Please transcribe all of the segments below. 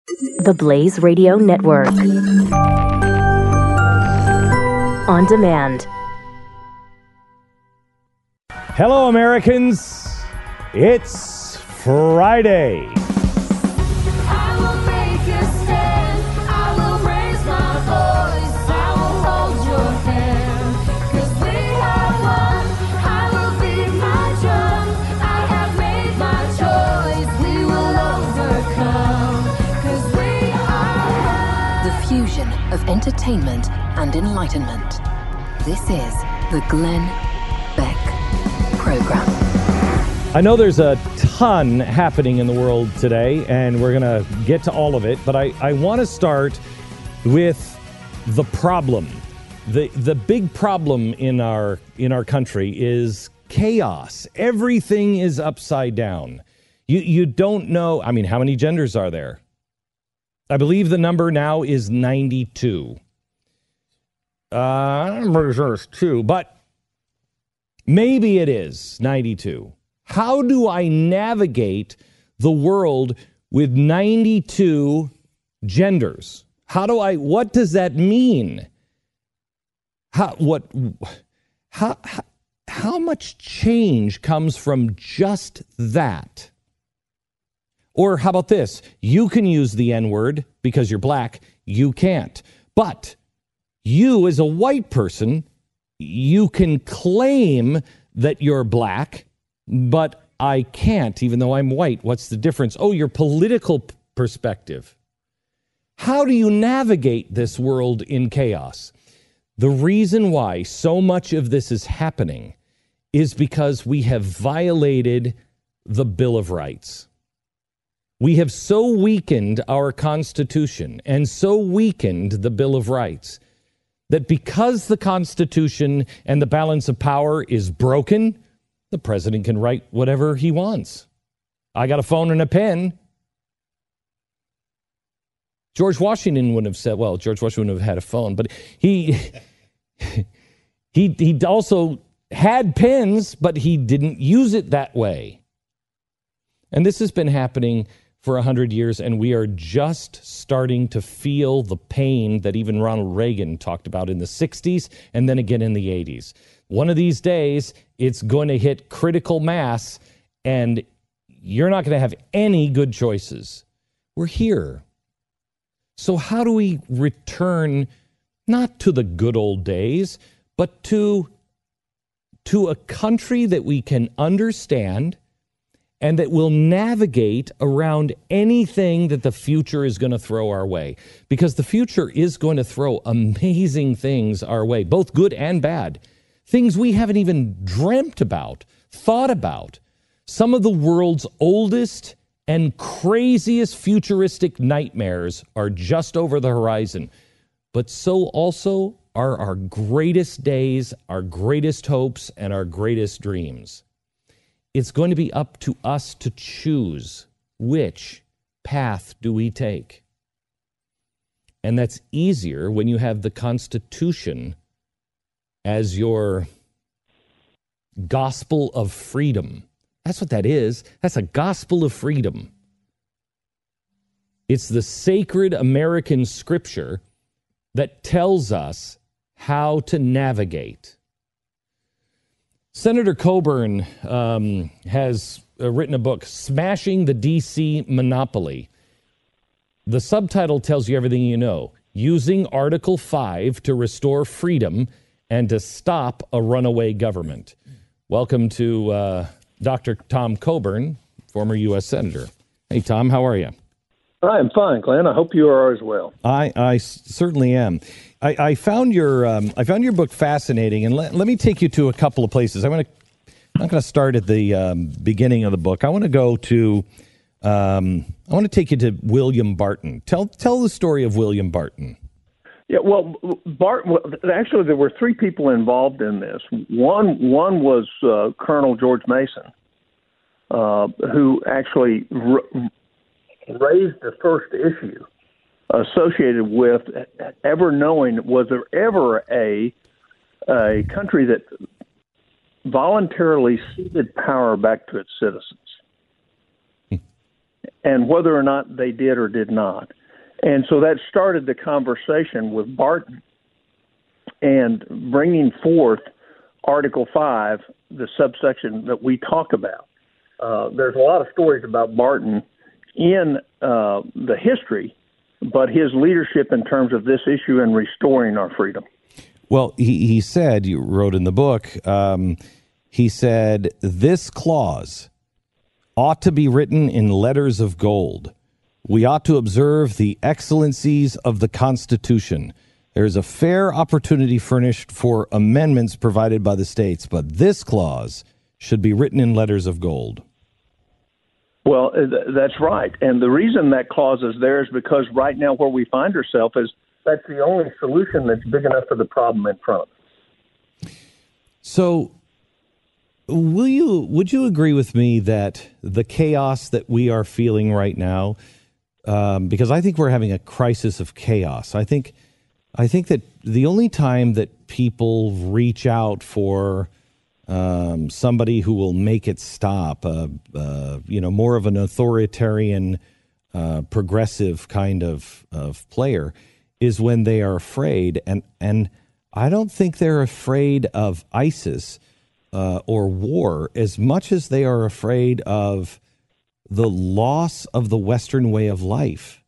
The Blaze Radio Network. On demand. Hello, Americans. It's Friday. I will make a stand. I will raise my voice. I will hold your hand. 'Cause we are one. I will beat my drum. I have made my choice. We will overcome. 'Cause we are one. The fusion of entertainment and enlightenment. This is the Glenn Beck Program. I know there's a ton happening in the world today, and we're going to get to all of it, but I want to start with the problem. The big problem in our country is chaos. Everything is upside down. You don't know, I mean, how many genders are there? I believe the number now is 92. I'm pretty sure it's 2, but maybe it is 92. How do I navigate the world with 92 genders? What does that mean? How much change comes from just that? Or how about this? You can use the N-word because you're black. You can't. But you, as a white person, you can claim that you're black, but I can't, even though I'm white. What's the difference? Oh, your political perspective. How do you navigate this world in chaos? The reason why so much of this is happening is because we have violated the Bill of Rights. We have so weakened our Constitution and so weakened the Bill of Rights that because the Constitution and the balance of power is broken, the president can write whatever he wants. I got a phone and a pen. George Washington wouldn't have said, well, George Washington wouldn't have had a phone, but he also had pens, but he didn't use it that way. And this has been happening for 100 years, and we are just starting to feel the pain that even Ronald Reagan talked about in the 60s and then again in the 80s. One of these days, it's going to hit critical mass, and you're not going to have any good choices. We're here. So how do we return not to the good old days, but to a country that we can understand and that will navigate around anything that the future is going to throw our way? Because the future is going to throw amazing things our way, both good and bad. Things we haven't even dreamt about, thought about. Some of the world's oldest and craziest futuristic nightmares are just over the horizon. But so also are our greatest days, our greatest hopes, and our greatest dreams. It's going to be up to us to choose which path do we take. And that's easier when you have the Constitution as your gospel of freedom. That's what that is. That's a gospel of freedom. It's the sacred American scripture that tells us how to navigate. Senator Coburn has written a book, Smashing the D.C. Monopoly. The subtitle tells you everything you know. Using Article 5 to restore freedom and to stop a runaway government. Welcome to Dr. Tom Coburn, former U.S. Senator. Hey, Tom, how are you? I'm fine, Glenn. I hope you are as well. I certainly am. I found your book fascinating, and let me take you to a couple of places. I'm not going to start at the beginning of the book. I want to go to I want to take you to William Barton. Tell the story of William Barton. Yeah, well, actually, there were three people involved in this. One was Colonel George Mason, who actually raised the first issue associated with ever knowing, was there ever a country that voluntarily ceded power back to its citizens? and whether or not they did or did not. And so that started the conversation with Barton and bringing forth Article 5, the subsection that we talk about. There's a lot of stories about Barton in the history, but his leadership in terms of this issue and restoring our freedom. Well, he said, you wrote in the book, he said, this clause ought to be written in letters of gold. We ought to observe the excellencies of the Constitution. There is a fair opportunity furnished for amendments provided by the states, but this clause should be written in letters of gold. Well, that's right. And the reason that clause is there is because right now where we find ourselves is that's the only solution that's big enough for the problem in front of us. So would you agree with me that the chaos that we are feeling right now, because I think we're having a crisis of chaos. I think that the only time that people reach out for somebody who will make it stop, more of an authoritarian, progressive kind of player, is when they are afraid. And I don't think they're afraid of ISIS or war as much as they are afraid of the loss of the Western way of life.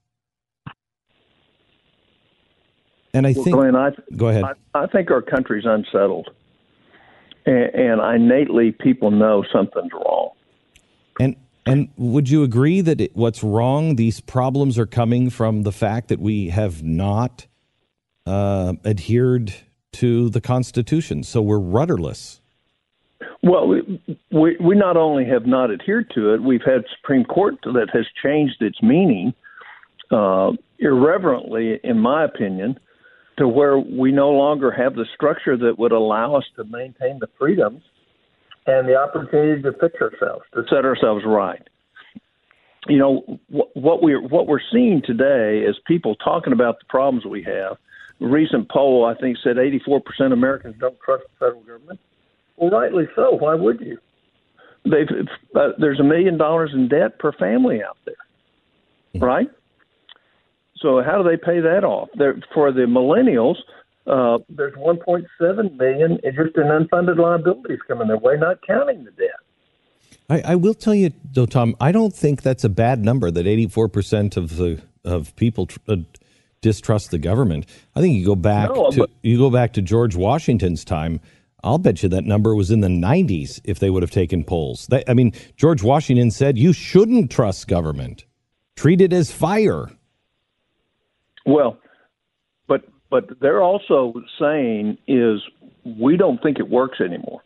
And I think, Glenn, go ahead. I think our country's unsettled, and innately people know something's wrong. And would you agree that what's wrong? These problems are coming from the fact that we have not adhered to the Constitution, so we're rudderless. Well, we not only have not adhered to it, we've had Supreme Court that has changed its meaning irreverently, in my opinion, to where we no longer have the structure that would allow us to maintain the freedoms and the opportunity to fix ourselves, to set ourselves right. You know, what we're seeing today is people talking about the problems we have. A recent poll, I think, said 84% of Americans don't trust the federal government. Well, rightly so. Why would you? There's $1 million in debt per family out there, right? So how do they pay that off? For the millennials, there's 1.7 million just in unfunded liabilities coming their way, not counting the debt. I will tell you, though, Tom, I don't think that's a bad number, that 84% of people distrust the government. I think you go back to George Washington's time. I'll bet you that number was in the 90s if they would have taken polls. George Washington said you shouldn't trust government. Treat it as fire. Well, but they're also saying is we don't think it works anymore.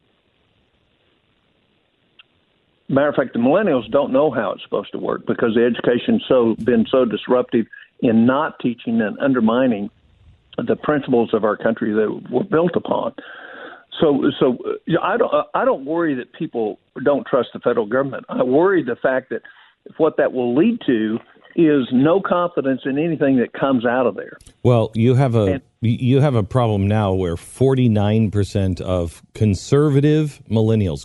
Matter of fact, the millennials don't know how it's supposed to work because the education's been so disruptive in not teaching and undermining the principles of our country that we're built upon. So I don't worry that people don't trust the federal government. I worry the fact that what that will lead to is no confidence in anything that comes out of there. Well, you have a problem now where 49% of conservative millennials,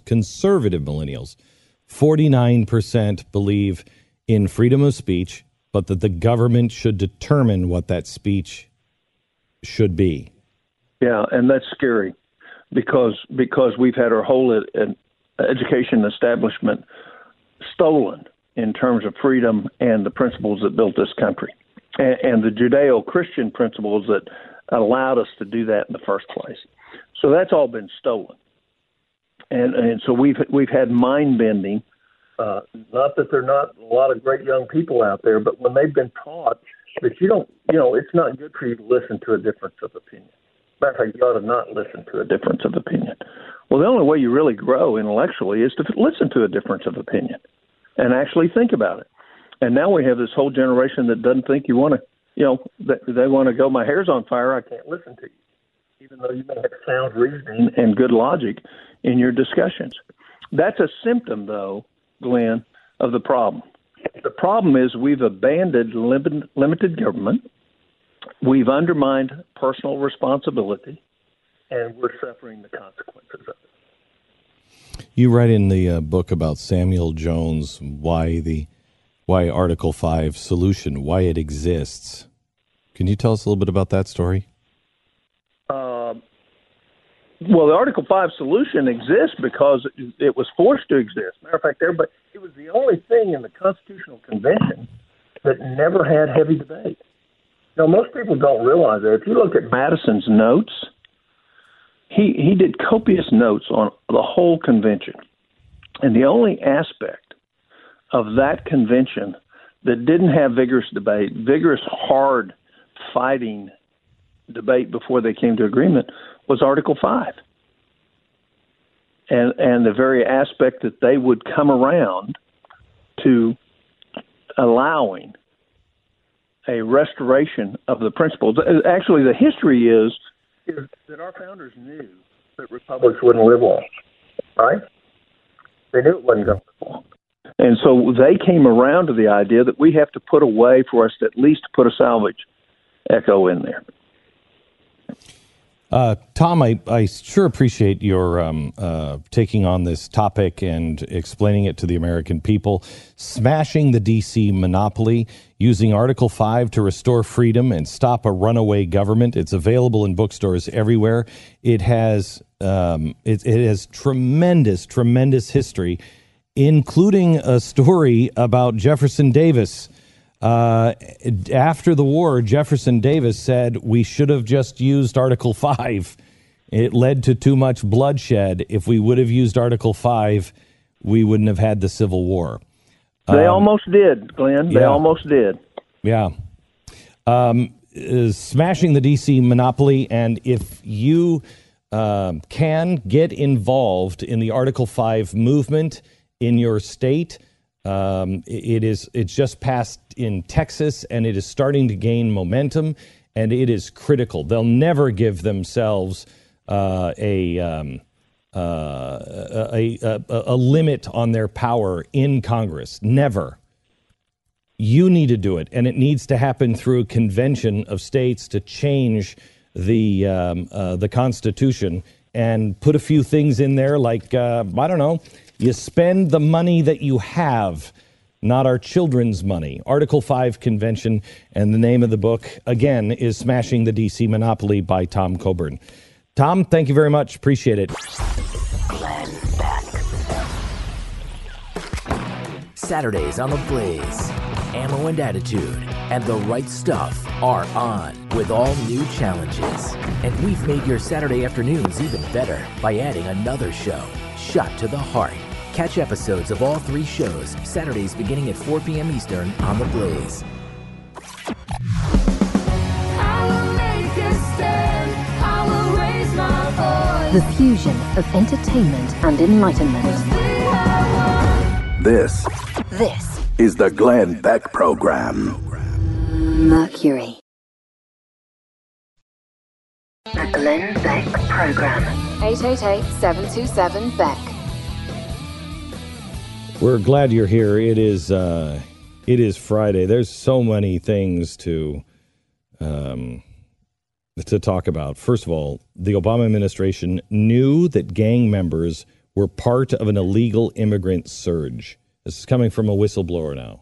49% believe in freedom of speech, but that the government should determine what that speech should be. Yeah, and that's scary because we've had our whole education establishment stolen in terms of freedom and the principles that built this country and the Judeo-Christian principles that allowed us to do that in the first place. So that's all been stolen. And so we've had mind bending, not that there are not a lot of great young people out there, but when they've been taught that it's not good for you to listen to a difference of opinion. Matter of fact, you ought to not listen to a difference of opinion. Well, the only way you really grow intellectually is to listen to a difference of opinion and actually think about it. And now we have this whole generation that doesn't think you want to, they want to go, my hair's on fire, I can't listen to you, even though you may have sound reasoning and good logic in your discussions. That's a symptom, though, Glenn, of the problem. The problem is we've abandoned limited government, we've undermined personal responsibility, and we're suffering the consequences of it. You write in the book about Samuel Jones why the why Article 5 solution, why it exists. Can you tell us a little bit about that story? Well, the Article 5 solution exists because it was forced to exist. Matter of fact, it was the only thing in the Constitutional Convention that never had heavy debate. Now, most people don't realize that. If you look at Madison's notes, he did copious notes on the whole convention. And the only aspect of that convention that didn't have vigorous debate, vigorous, hard fighting debate before they came to agreement, was Article 5. And the very aspect that they would come around to allowing a restoration of the principles. Actually, the history is that our founders knew that republics wouldn't live long, right? They knew it wasn't going to live long. And so they came around to the idea that we have to put a way for us to at least put a salvage echo in there. Tom, I sure appreciate your taking on this topic and explaining it to the American people. Smashing the D.C. monopoly, using Article 5 to restore freedom and stop a runaway government. It's available in bookstores everywhere. It has tremendous, tremendous history, including a story about Jefferson Davis. After the war, Jefferson Davis said we should have just used Article 5. It led to too much bloodshed. If we would have used Article 5, we wouldn't have had the Civil War. They almost did, Glenn. They almost did. Yeah. Smashing the D.C. monopoly, and if you can get involved in the Article 5 movement in your state, it's just passed in Texas, and it is starting to gain momentum, and it is critical. They'll never give themselves a limit on their power in Congress. Never. You need to do it, and it needs to happen through a convention of states to change the Constitution and put a few things in there like, I don't know, you spend the money that you have, not our children's money. Article 5 Convention, and the name of the book, again, is Smashing the D.C. Monopoly by Tom Coburn. Tom, thank you very much. Appreciate it. Glenn Beck. Saturdays on the Blaze. Ammo and Attitude and The Right Stuff are on with all new challenges. And we've made your Saturday afternoons even better by adding another show, Shot to the Heart. Catch episodes of all three shows Saturdays beginning at 4 p.m. Eastern on The Blaze. I will make a stand. I will raise my voice. The fusion of entertainment and enlightenment. We are one. This This is the Glenn Beck Program. Mercury. The Glenn Beck Program. 888-727-BECK. We're glad you're here. It is Friday. There's so many things to talk about. First of all, the Obama administration knew that gang members were part of an illegal immigrant surge. This is coming from a whistleblower now.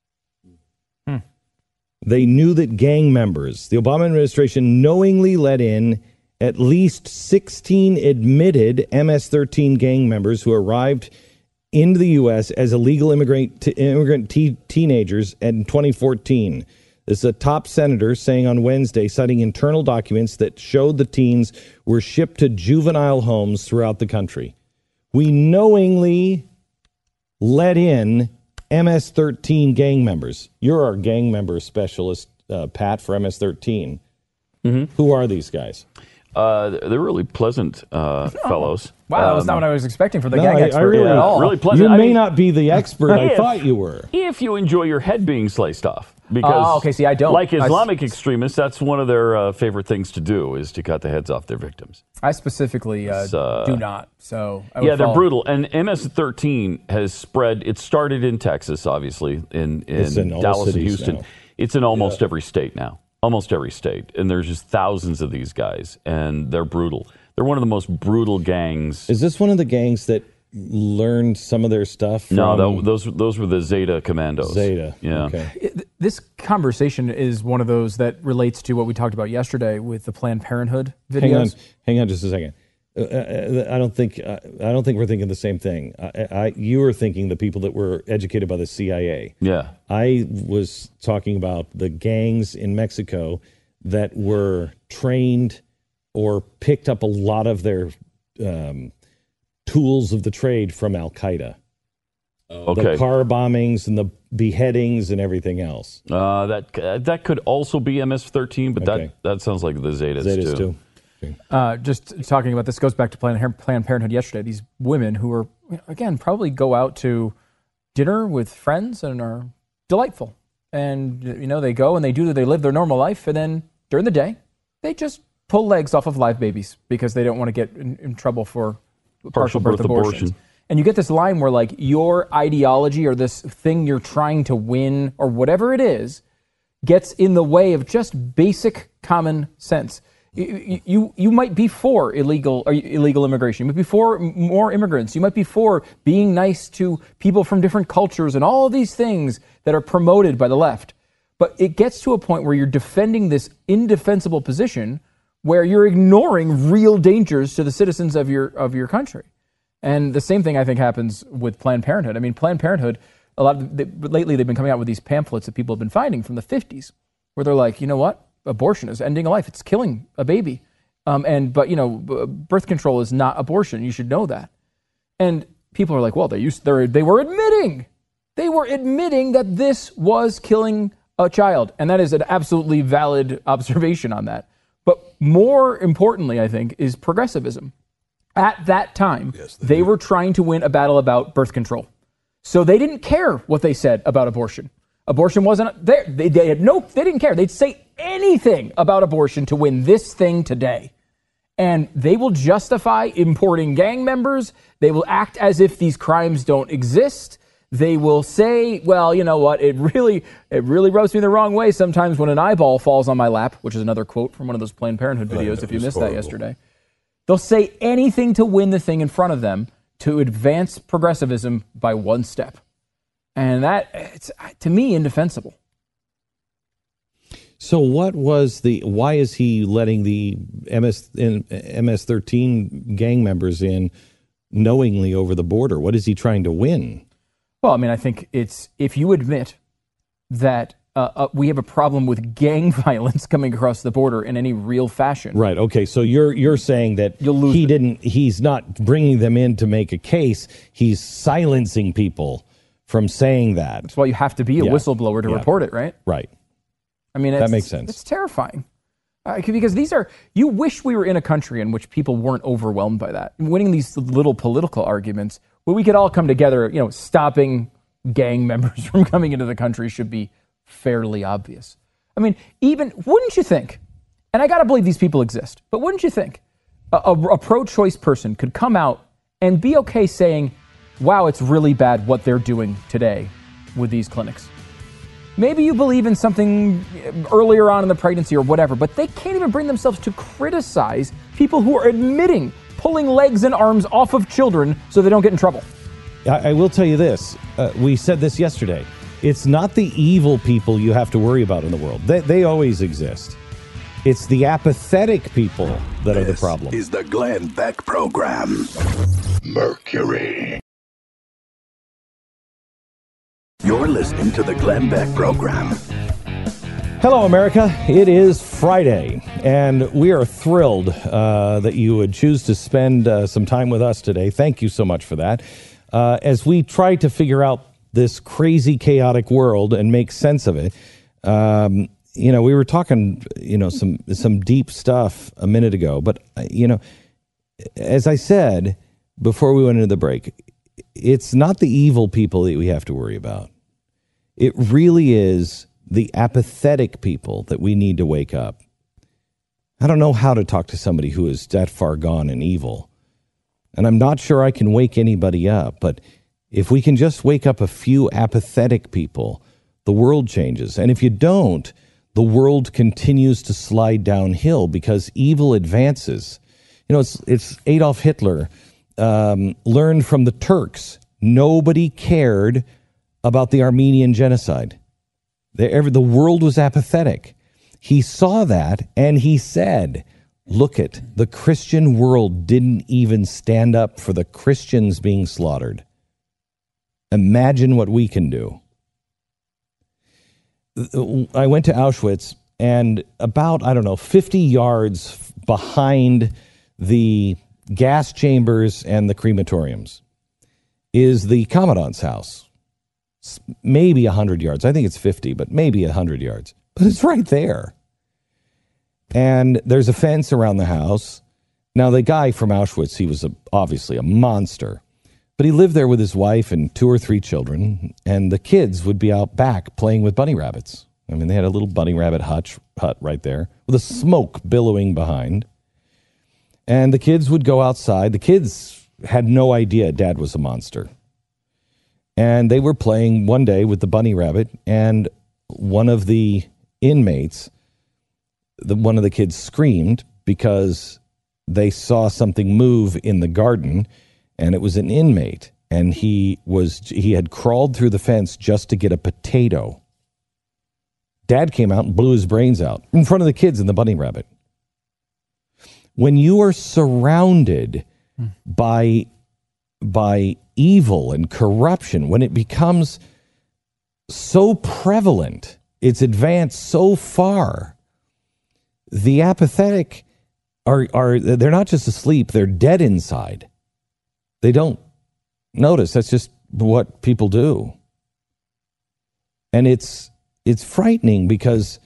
They knew that gang members, the Obama administration knowingly let in at least 16 admitted MS-13 gang members who arrived into the U.S. as illegal immigrant teenagers in 2014. This is a top senator saying on Wednesday, citing internal documents that showed the teens were shipped to juvenile homes throughout the country. We knowingly let in MS-13 gang members. You're our gang member specialist, Pat, for MS-13. Who are these guys? They're really pleasant fellows. Wow, that was not what I was expecting for the gang expert really, at all. Really pleasant. You may not be the expert I thought you were. If you enjoy your head being sliced off. Because, okay, see, I don't. Like Islamic extremists, that's one of their favorite things to do, is to cut the heads off their victims. I specifically do not. So I would yeah, they're follow. brutal. And MS-13 has spread. It started in Texas, obviously, in Dallas and Houston. Now. It's in almost every state now. Almost every state. And there's just thousands of these guys, and they're brutal. They're one of the most brutal gangs. Is this one of the gangs that learned some of their stuff from... No, those were the Zeta commandos. Zeta, yeah. Okay. This conversation is one of those that relates to what we talked about yesterday with the Planned Parenthood videos. Hang on just a second. I don't think we're thinking the same thing. You were thinking the people that were educated by the CIA. Yeah. I was talking about the gangs in Mexico that were trained or picked up a lot of their tools of the trade from Al Qaeda. Okay. The car bombings and the beheadings and everything else. That could also be MS-13, but Okay. that sounds like the Zetas too. Just talking about this goes back to Planned Parenthood yesterday. These women who are, again, probably go out to dinner with friends and are delightful. And, they go and they live their normal life. And then during the day, they just pull legs off of live babies because they don't want to get in trouble for partial birth abortions. And you get this line where, like, your ideology or this thing you're trying to win or whatever it is gets in the way of just basic common sense. You might be for illegal immigration. You might be for more immigrants. You might be for being nice to people from different cultures and all these things that are promoted by the left. But it gets to a point where you're defending this indefensible position where you're ignoring real dangers to the citizens of your country. And the same thing, I think, happens with Planned Parenthood. I mean, Planned Parenthood, lately they've been coming out with these pamphlets that people have been finding from the 50s, where they're like, you know what? Abortion is ending a life. It's killing a baby. But birth control is not abortion. You should know that. And people are like, well, they were admitting that this was killing a child. And that is an absolutely valid observation on that. But more importantly, I think, is progressivism. At that time, they were trying to win a battle about birth control. So they didn't care what they said about abortion. Abortion wasn't there. They didn't care. They'd say anything about abortion to win this thing today. And they will justify importing gang members. They will act as if these crimes don't exist. They will say, well, you know what? It really rubs me the wrong way sometimes when an eyeball falls on my lap, which is another quote from one of those Planned Parenthood videos, if you missed that yesterday. They'll say anything to win the thing in front of them to advance progressivism by one step. And it's, to me, indefensible. So why is he letting the MS-13 gang members in knowingly over the border? What is he trying to win? Well, I mean, I think it's, if you admit that we have a problem with gang violence coming across the border in any real fashion. Right. Okay. So you're saying that he's not bringing them in to make a case. He's silencing people from saying that. That's why you have to be a whistleblower to report it, right? Right. I mean, that makes sense. It's terrifying. Because you wish we were in a country in which people weren't overwhelmed by that. Winning these little political arguments where we could all come together, stopping gang members from coming into the country should be fairly obvious. I mean, wouldn't you think, and I got to believe these people exist, but wouldn't you think a pro-choice person could come out and be okay saying, wow, it's really bad what they're doing today with these clinics? Maybe you believe in something earlier on in the pregnancy or whatever, but they can't even bring themselves to criticize people who are admitting pulling legs and arms off of children so they don't get in trouble. I will tell you this. We said this yesterday. It's not the evil people you have to worry about in the world. They always exist. It's the apathetic people that are the problem. This is the Glenn Beck Program. Mercury. You're listening to the Glenn Beck Program. Hello, America. It is Friday, and we are thrilled that you would choose to spend some time with us today. Thank you so much for that. As we try to figure out this crazy, chaotic world and make sense of it, we were talking, some deep stuff a minute ago. But, as I said before we went into the break, it's not the evil people that we have to worry about. It really is the apathetic people that we need to wake up. I don't know how to talk to somebody who is that far gone and evil. And I'm not sure I can wake anybody up, but if we can just wake up a few apathetic people, the world changes. And if you don't, the world continues to slide downhill because evil advances. It's Adolf Hitler learned from the Turks. Nobody cared about the Armenian genocide. The world was apathetic. He saw that and he said, look it, the Christian world didn't even stand up for the Christians being slaughtered. Imagine what we can do. I went to Auschwitz, and about, 50 yards behind the gas chambers and the crematoriums is the commandant's house. Maybe 100 yards. I think it's 50, but maybe 100 yards. But it's right there. And there's a fence around the house. Now, the guy from Auschwitz, he was obviously a monster. But he lived there with his wife and 2 or 3 children, and the kids would be out back playing with bunny rabbits. I mean, they had a little bunny rabbit hut right there with the smoke billowing behind. And the kids would go outside. The kids had no idea Dad was a monster. And they were playing one day with the bunny rabbit, and one of the inmates, one of the kids screamed because they saw something move in the garden. And it was an inmate, and he had crawled through the fence just to get a potato. Dad came out and blew his brains out in front of the kids and the bunny rabbit. When you are surrounded by evil and corruption, when it becomes so prevalent, it's advanced so far, the apathetic they're not just asleep, they're dead inside. They don't notice. That's just what people do. And it's frightening because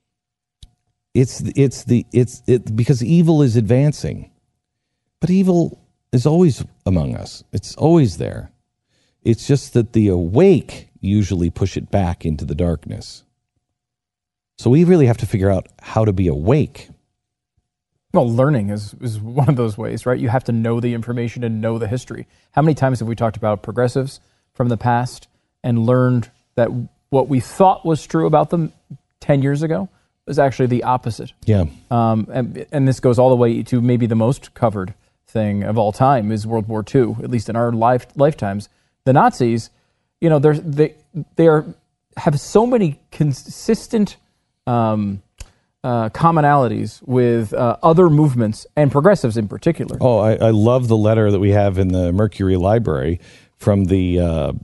because evil is advancing. But evil is always among us. It's always there. It's just that the awake usually push it back into the darkness. So we really have to figure out how to be awake. Well, learning is one of those ways, right? You have to know the information and know the history. How many times have we talked about progressives from the past and learned that what we thought was true about them 10 years ago was actually the opposite? Yeah. And this goes all the way to maybe the most covered thing of all time is World War II, at least in our lifetimes. The Nazis, they have so many consistent commonalities with other movements and progressives in particular. Oh, I love the letter that we have in the Mercury Library from the,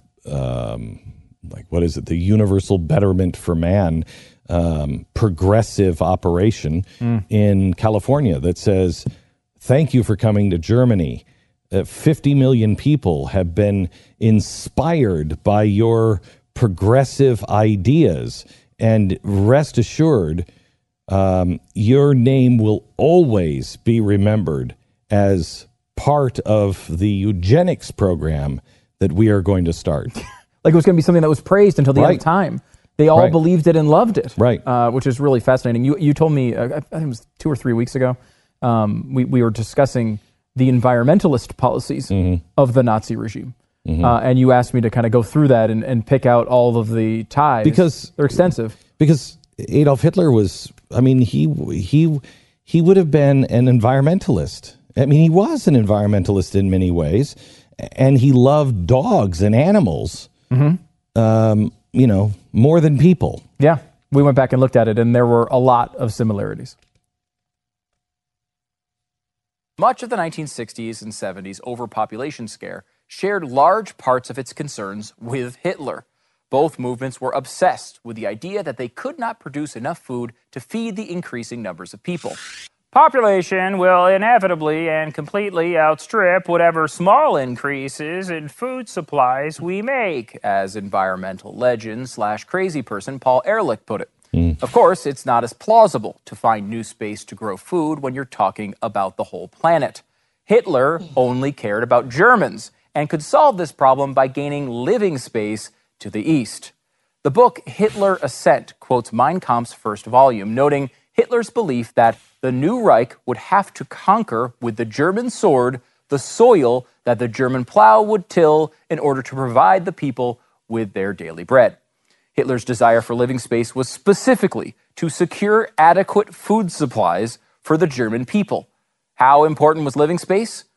the Universal Betterment for Man progressive operation in California that says, thank you for coming to Germany. 50 million people have been inspired by your progressive ideas, and rest assured, your name will always be remembered as part of the eugenics program that we are going to start. Like it was going to be something that was praised until the end of time. They all believed it and loved it, which is really fascinating. You told me, I think it was 2 or 3 weeks ago, we were discussing the environmentalist policies of the Nazi regime. And you asked me to kind of go through that and pick out all of the ties. Because they're extensive. Because Adolf Hitler was, he would have been an environmentalist. I mean, he was an environmentalist in many ways, and he loved dogs and animals, more than people. Yeah, we went back and looked at it, and there were a lot of similarities. Much of the 1960s and 70s overpopulation scare shared large parts of its concerns with Hitler. Both movements were obsessed with the idea that they could not produce enough food to feed the increasing numbers of people. Population will inevitably and completely outstrip whatever small increases in food supplies we make, as environmental legend / crazy person Paul Ehrlich put it. Of course, it's not as plausible to find new space to grow food when you're talking about the whole planet. Hitler only cared about Germans and could solve this problem by gaining living space to the east. The book Hitler Ascent quotes Mein Kampf's first volume, noting Hitler's belief that the new Reich would have to conquer with the German sword the soil that the German plow would till in order to provide the people with their daily bread. Hitler's desire for living space was specifically to secure adequate food supplies for the German people. How important was living space?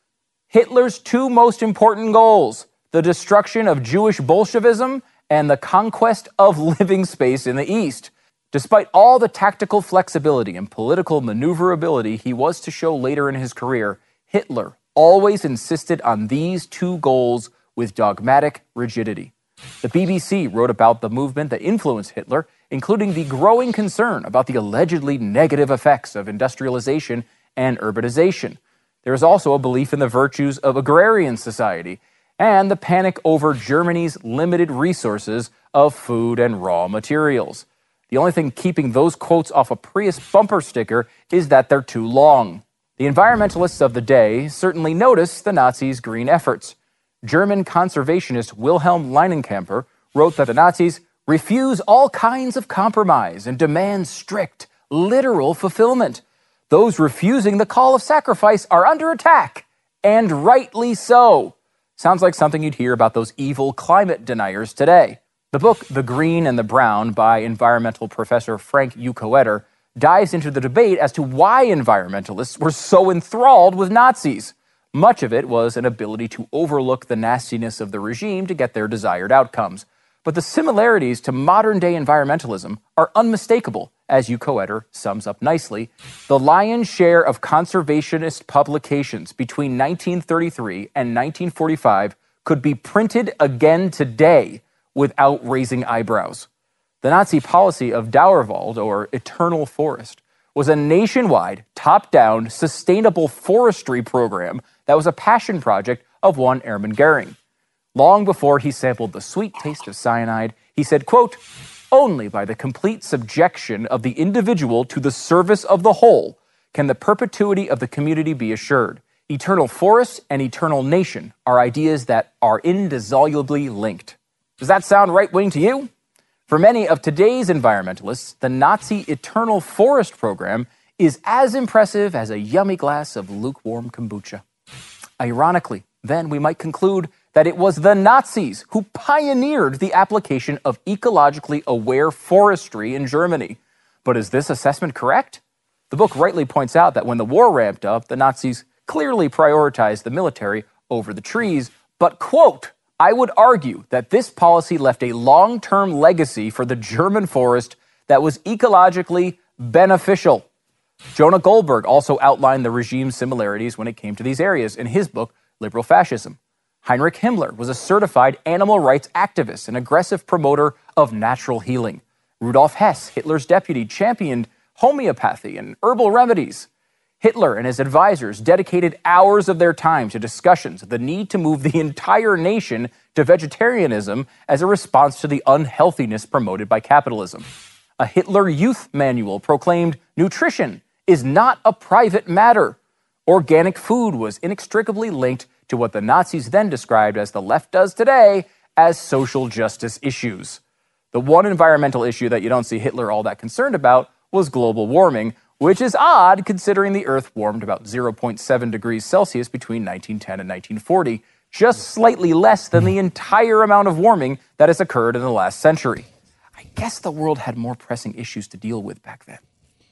Hitler's two most important goals: the destruction of Jewish Bolshevism and the conquest of living space in the East. Despite all the tactical flexibility and political maneuverability he was to show later in his career, Hitler always insisted on these two goals with dogmatic rigidity. The BBC wrote about the movement that influenced Hitler, including the growing concern about the allegedly negative effects of industrialization and urbanization. There is also a belief in the virtues of agrarian society and the panic over Germany's limited resources of food and raw materials. The only thing keeping those quotes off a Prius bumper sticker is that they're too long. The environmentalists of the day certainly noticed the Nazis' green efforts. German conservationist Wilhelm Leinenkamper wrote that the Nazis refuse all kinds of compromise and demand strict, literal fulfillment. Those refusing the call of sacrifice are under attack, and rightly so. Sounds like something you'd hear about those evil climate deniers today. The book The Green and the Brown by environmental professor Frank Ukoetter dives into the debate as to why environmentalists were so enthralled with Nazis. Much of it was an ability to overlook the nastiness of the regime to get their desired outcomes. But the similarities to modern-day environmentalism are unmistakable, as Ukoetter sums up nicely. The lion's share of conservationist publications between 1933 and 1945 could be printed again today without raising eyebrows. The Nazi policy of Dauerwald, or eternal forest, was a nationwide, top-down, sustainable forestry program that was a passion project of one Hermann Goering. Long before he sampled the sweet taste of cyanide, he said, quote, "Only by the complete subjection of the individual to the service of the whole can the perpetuity of the community be assured. Eternal forest and eternal nation are ideas that are indissolubly linked." Does that sound right-wing to you? For many of today's environmentalists, the Nazi Eternal Forest program is as impressive as a yummy glass of lukewarm kombucha. Ironically, then we might conclude that it was the Nazis who pioneered the application of ecologically aware forestry in Germany. But is this assessment correct? The book rightly points out that when the war ramped up, the Nazis clearly prioritized the military over the trees, but, quote, "I would argue that this policy left a long-term legacy for the German forest that was ecologically beneficial." Jonah Goldberg also outlined the regime's similarities when it came to these areas in his book, Liberal Fascism. Heinrich Himmler was a certified animal rights activist and aggressive promoter of natural healing. Rudolf Hess, Hitler's deputy, championed homeopathy and herbal remedies. Hitler and his advisors dedicated hours of their time to discussions of the need to move the entire nation to vegetarianism as a response to the unhealthiness promoted by capitalism. A Hitler Youth manual proclaimed nutrition is not a private matter. Organic food was inextricably linked to what the Nazis then described as the left does today as social justice issues. The one environmental issue that you don't see Hitler all that concerned about was global warming, which is odd considering the Earth warmed about 0.7 degrees Celsius between 1910 and 1940, just slightly less than the entire amount of warming that has occurred in the last century. I guess the world had more pressing issues to deal with back then.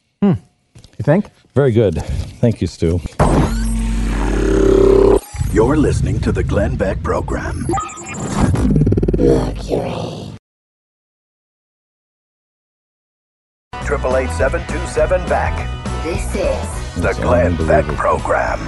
You think? Very good. Thank you, Stu. You're listening to the Glenn Beck Program. Mercury. 888-727-BECK. This is The Glenn Beck Program.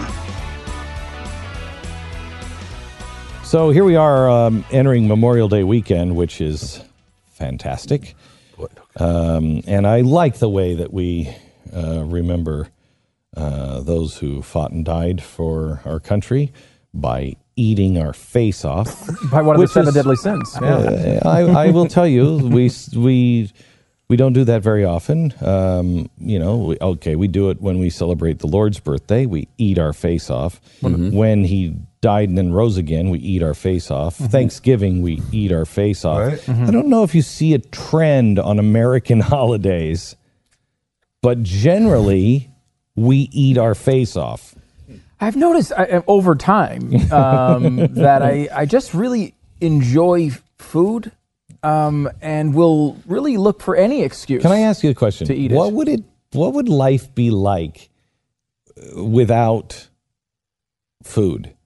So here we are entering Memorial Day weekend, which is fantastic. And I like the way that we remember those who fought and died for our country by eating our face off. By one of the seven deadly sins. Yeah. I will tell you, we don't do that very often. We do it when we celebrate the Lord's birthday. We eat our face off. Mm-hmm. When he died and then rose again, we eat our face off. Mm-hmm. Thanksgiving, we eat our face off. Right. Mm-hmm. I don't know if you see a trend on American holidays, but generally, we eat our face off. I've noticed over time that I just really enjoy food. And will really look for any excuse. Can I ask you a question? To eat it. What would life be like without food?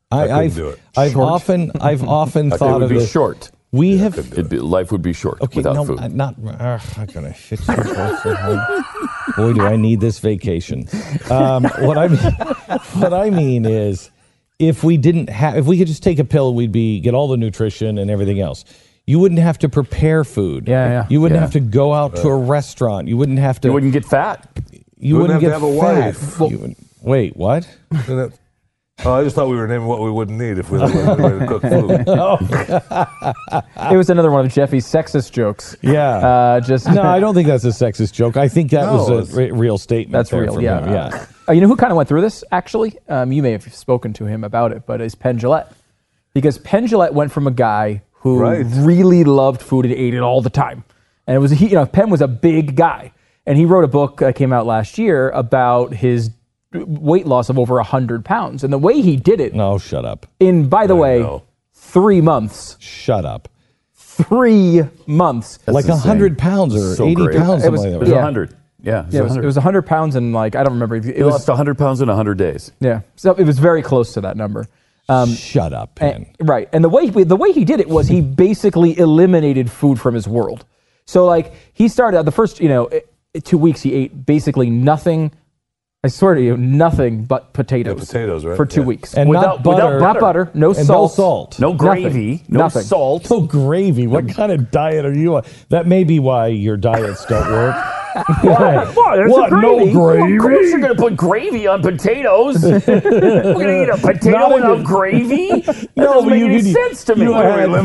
I've often Okay, thought it would of be this. short. We have Life would be short without food. I'm gonna fix your Boy, do I need this vacation. What I mean is, if we could just take a pill, we'd get all the nutrition and everything else. You wouldn't have to prepare food. Yeah. You wouldn't have to go out to a restaurant. You wouldn't have to. You wouldn't get fat. You wouldn't get have to have a fat. wife. Wait, what? Oh, I just thought we were naming what we wouldn't need if we were to cook food. It was another one of Jeffy's sexist jokes. Yeah. No, I don't think that's a sexist joke. I think that was a real statement. That's there real. from Yeah. him. Yeah. You know who kind of went through this, actually? You may have spoken to him about it, but it's Penn Jillette. Because Penn Jillette went from a guy who really loved food and ate it all the time. And it was Penn was a big guy. And he wrote a book that came out last year about his weight loss of over 100 pounds. And the way he did it... No, shut up. By the way, 3 months. Shut up. 3 months. That's like 100 pounds or 80 pounds. It was 100. Yeah, it was 100 pounds and I don't remember. It lost 100 pounds in 100 days. Yeah, so it was very close to that number. Shut up, Penn. Right, and the way he did it was he basically eliminated food from his world. So he started the first 2 weeks he ate basically nothing. I swear to you, nothing but potatoes. Yeah, potatoes, right? For 2 weeks. And without butter. Not butter, no And salt. no salt. No gravy, Nothing. salt. No gravy. What kind of diet are you on? That may be why your diets don't work. Why? What? No gravy? Of course you're going to put gravy on potatoes. We're going to eat a potato without gravy? That doesn't make any sense to me.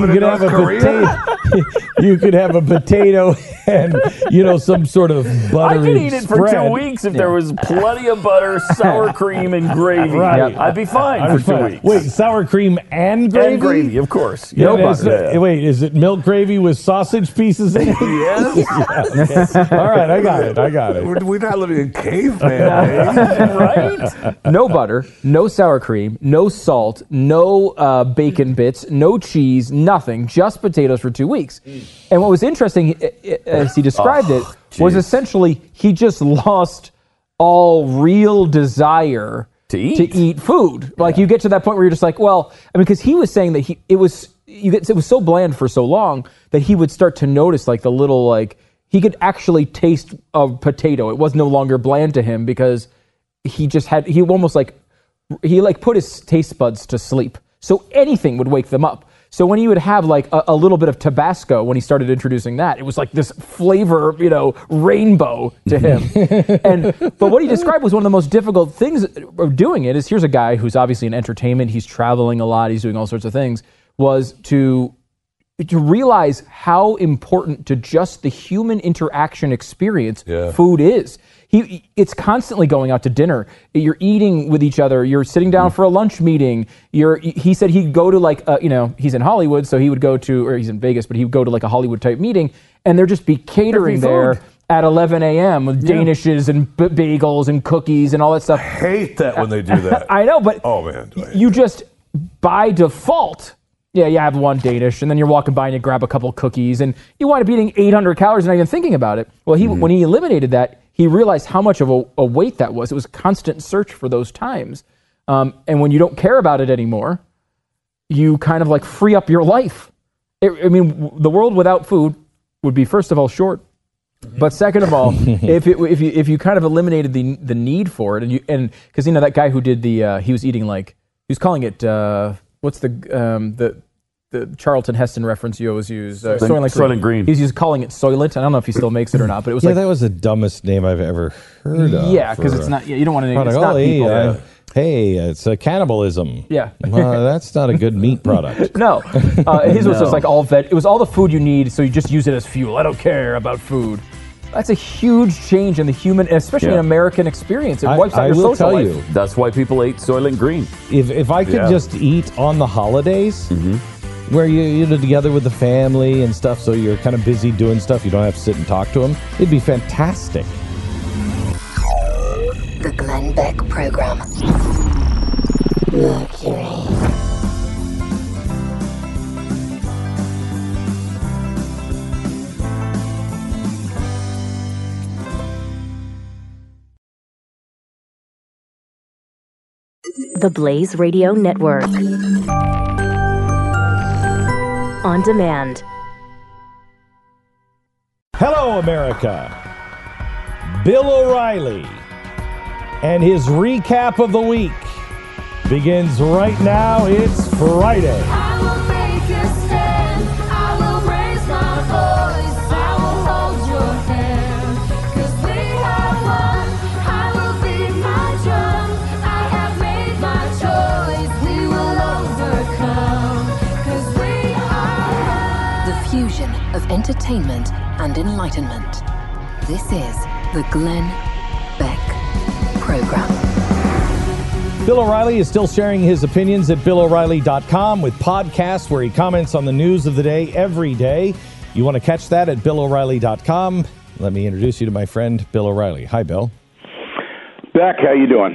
You could have a potato and some sort of buttery I could eat it for spread. 2 weeks if there was plenty of butter, sour cream, and gravy. Right. I'd be fine I'm for 2 fine. weeks. Wait, sour cream and gravy? And gravy, of course. No butter. Wait, is it milk gravy with sausage pieces in it? Yes. Okay. All right, I got it. We're not living in caveman days. Right? No butter, no sour cream, no salt, no bacon bits, no cheese, nothing, just potatoes for 2 weeks. And what was interesting, as he described it, was essentially he just lost all real desire to eat food. Like you get to that point where you're just like, well, because he was saying that it was so bland for so long that he would start to notice the little he could actually taste a potato. It was no longer bland to him because he almost put his taste buds to sleep. So anything would wake them up. So when he would have a little bit of Tabasco, when he started introducing that, it was like this flavor, rainbow to him. But what he described was one of the most difficult things of doing it is here's a guy who's obviously in entertainment. He's traveling a lot. He's doing all sorts of things. Was to realize how important to just the human interaction experience food is. It's constantly going out to dinner. You're eating with each other. You're sitting down for a lunch meeting. He said he'd go to he's in Hollywood, so he would go to, or he's in Vegas, but he would go to a Hollywood type meeting, and there'd just be catering there at 11 a.m. with Danishes and bagels and cookies and all that stuff. I hate that when they do that. I know, but oh man, you just by default. Yeah, you have one Danish, and then you're walking by and you grab a couple cookies, and you wind up eating 800 calories and not even thinking about it. Well, when he eliminated that, he realized how much of a weight that was. It was a constant search for those times. And when you don't care about it anymore, you kind of free up your life. The world without food would be, first of all, short. But second of all, if you kind of eliminated the need for it, and because that guy who did he was eating he was calling it what's the Charlton Heston reference you always use? Soylent Green. He's just calling it Soylent. I don't know if he still makes it or not, but it was that was the dumbest name I've ever heard of. Yeah, because it's not. You don't want to name it's not people. Hey, it's a cannibalism. Yeah. That's not a good meat product. No. His was just all veg. It was all the food you need, so you just use it as fuel. I don't care about food. That's a huge change in the human, especially in American experience. It wipes out your social life. You, that's why people ate Soylent Green. If I could just eat on the holidays, where you're together with the family and stuff, so you're kind of busy doing stuff, you don't have to sit and talk to them, it'd be fantastic. The Glenn Beck Program. Mercury. The Blaze Radio Network. On demand. Hello, America. Bill O'Reilly and his recap of the week begins right now. It's Friday. I will make a stand. I will raise my voice. I will hold your hand. 'Cause we have won. I will beat my drum. I have made my choice. We will overcome. 'Cause we are The fusion of entertainment and enlightenment. This is the Glenn Beck Program. Bill O'Reilly is still sharing his opinions at BillO'Reilly.com with podcasts where he comments on the news of the day every day. You want to catch that at BillO'Reilly.com. Let me introduce you to my friend, Bill O'Reilly. Hi, Bill. Beck, how you doing?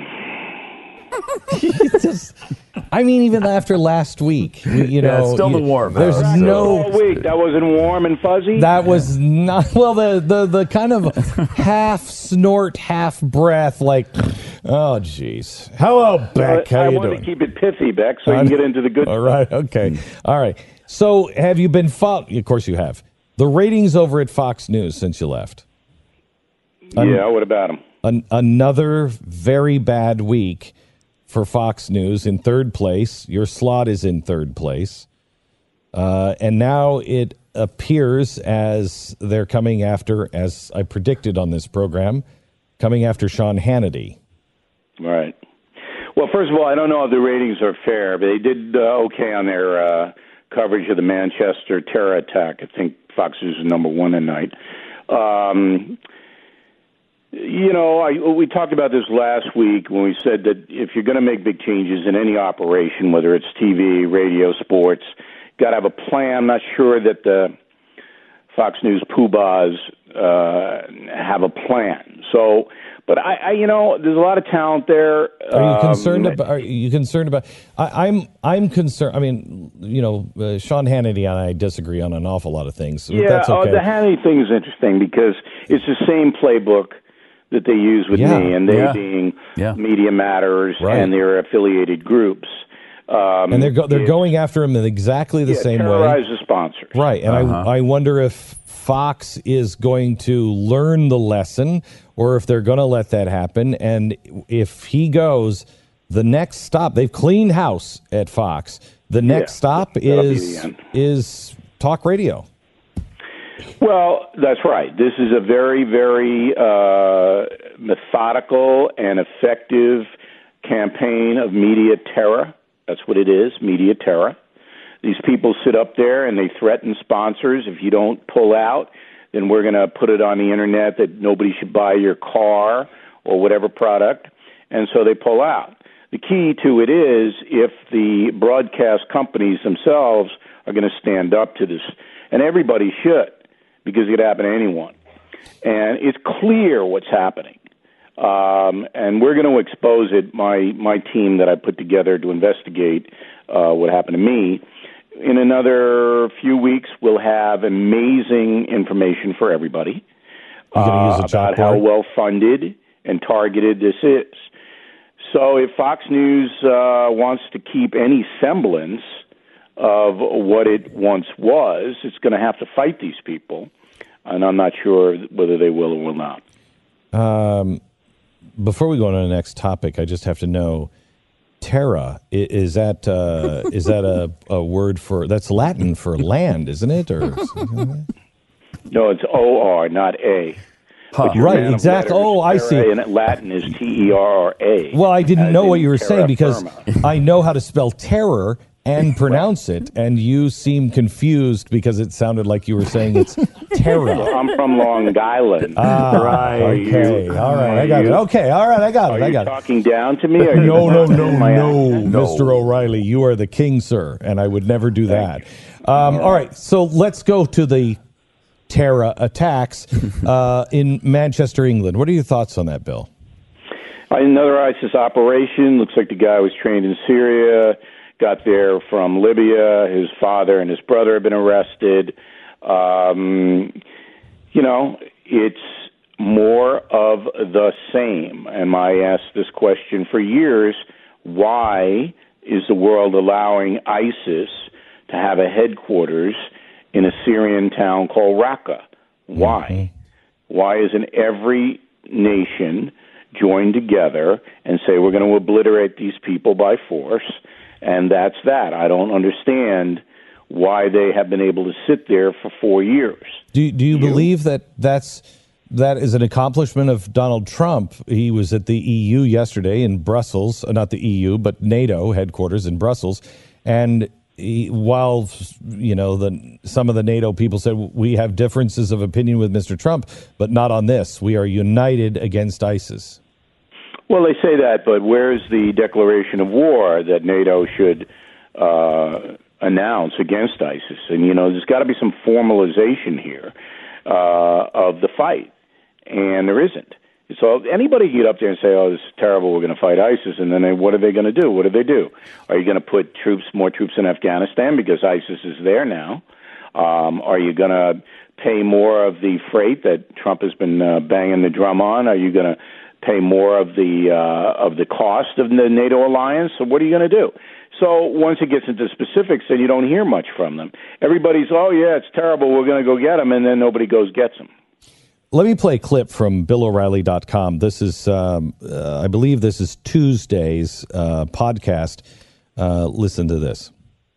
Even after last week, it's still the warm. There's All week. That wasn't warm and fuzzy? That was not, well, the kind of half snort, half breath, like, oh, geez. Hello, Beck. How I you want doing? to keep it pithy, Beck, so you can get into the good All right, okay. All right. So have you been following? Of course you have. The ratings over at Fox News since you left. Yeah, what about them? Another very bad week for Fox News in third place. Your slot is in third place. And now it appears as they're coming after, as I predicted on this program, coming after Sean Hannity. Right. Well, first of all, I don't know if the ratings are fair, but they did okay on their coverage of the Manchester terror attack. I think Fox News is number one tonight. We talked about this last week when we said that if you're going to make big changes in any operation, whether it's TV, radio, sports, got to have a plan. I'm not sure that the Fox News poobahs have a plan. So, but there's a lot of talent there. Are you concerned about? I'm concerned. I mean, Sean Hannity and I disagree on an awful lot of things. Yeah, that's okay. The Hannity thing is interesting because it's the same playbook that they use with me, and they being Media Matters and their affiliated groups. And they're going after him in exactly the same way. Terrorize the sponsors. Right, and I wonder if Fox is going to learn the lesson or if they're going to let that happen. And if he goes, the next stop, they've cleaned house at Fox. The next stop is talk radio. Well, that's right. This is a very, very methodical and effective campaign of media terror. That's what it is, media terror. These people sit up there and they threaten sponsors. If you don't pull out, then we're going to put it on the internet that nobody should buy your car or whatever product. And so they pull out. The key to it is if the broadcast companies themselves are going to stand up to this, and everybody should, because it could happen to anyone. And it's clear what's happening. And we're going to expose it, my team that I put together to investigate what happened to me. In another few weeks, we'll have amazing information for everybody about how well-funded and targeted this is. So if Fox News wants to keep any semblance of what it once was, it's going to have to fight these people, and I'm not sure whether they will or will not. Before we go on to the next topic, I just have to know, terra, is that a word for, that's Latin for land, isn't it? Or No, it's O-R, not A. Right, exactly. Oh, I see. And Latin is T-E-R-R-A. Well, I didn't know what you were saying because I know how to spell terror and pronounce it, and you seemed confused because it sounded like you were saying it's terror. I'm from Long Island. Right. Okay. All right. I got it. Okay. All right. I got it. Are you talking down to me? Or No, Mr. O'Reilly. You are the king, sir, and I would never do that. All right. So let's go to the terror attacks in Manchester, England. What are your thoughts on that, Bill? Another ISIS operation. Looks like the guy was trained in Syria. Got there from Libya. His father and his brother have been arrested. It's more of the same. And I asked this question for years. why is the world allowing ISIS to have a headquarters in a Syrian town called Raqqa? Why? Mm-hmm. Why isn't every nation joined together and say we're going to obliterate these people by force, and that's that? I don't understand why they have been able to sit there for 4 years. Do you believe that is an accomplishment of Donald Trump? He was at the EU yesterday in Brussels, not the EU, but NATO headquarters in Brussels, and while some of the NATO people said we have differences of opinion with Mr. Trump, but not on this. We are united against ISIS. Well, they say that, but where's the declaration of war that NATO should announce against ISIS? And, there's got to be some formalization here of the fight, and there isn't. So anybody can get up there and say, oh, this is terrible, we're going to fight ISIS, and then what are they going to do? What do they do? Are you going to put more troops in Afghanistan because ISIS is there now? Are you going to pay more of the freight that Trump has been banging the drum on? Are you going to pay more of the cost of the NATO alliance? So what are you going to do? So once it gets into specifics, then you don't hear much from them. Everybody's, oh, yeah, it's terrible, we're going to go get them, and then nobody goes gets them. Let me play a clip from BillO'Reilly.com. This is, I believe this is Tuesday's podcast. Listen to this.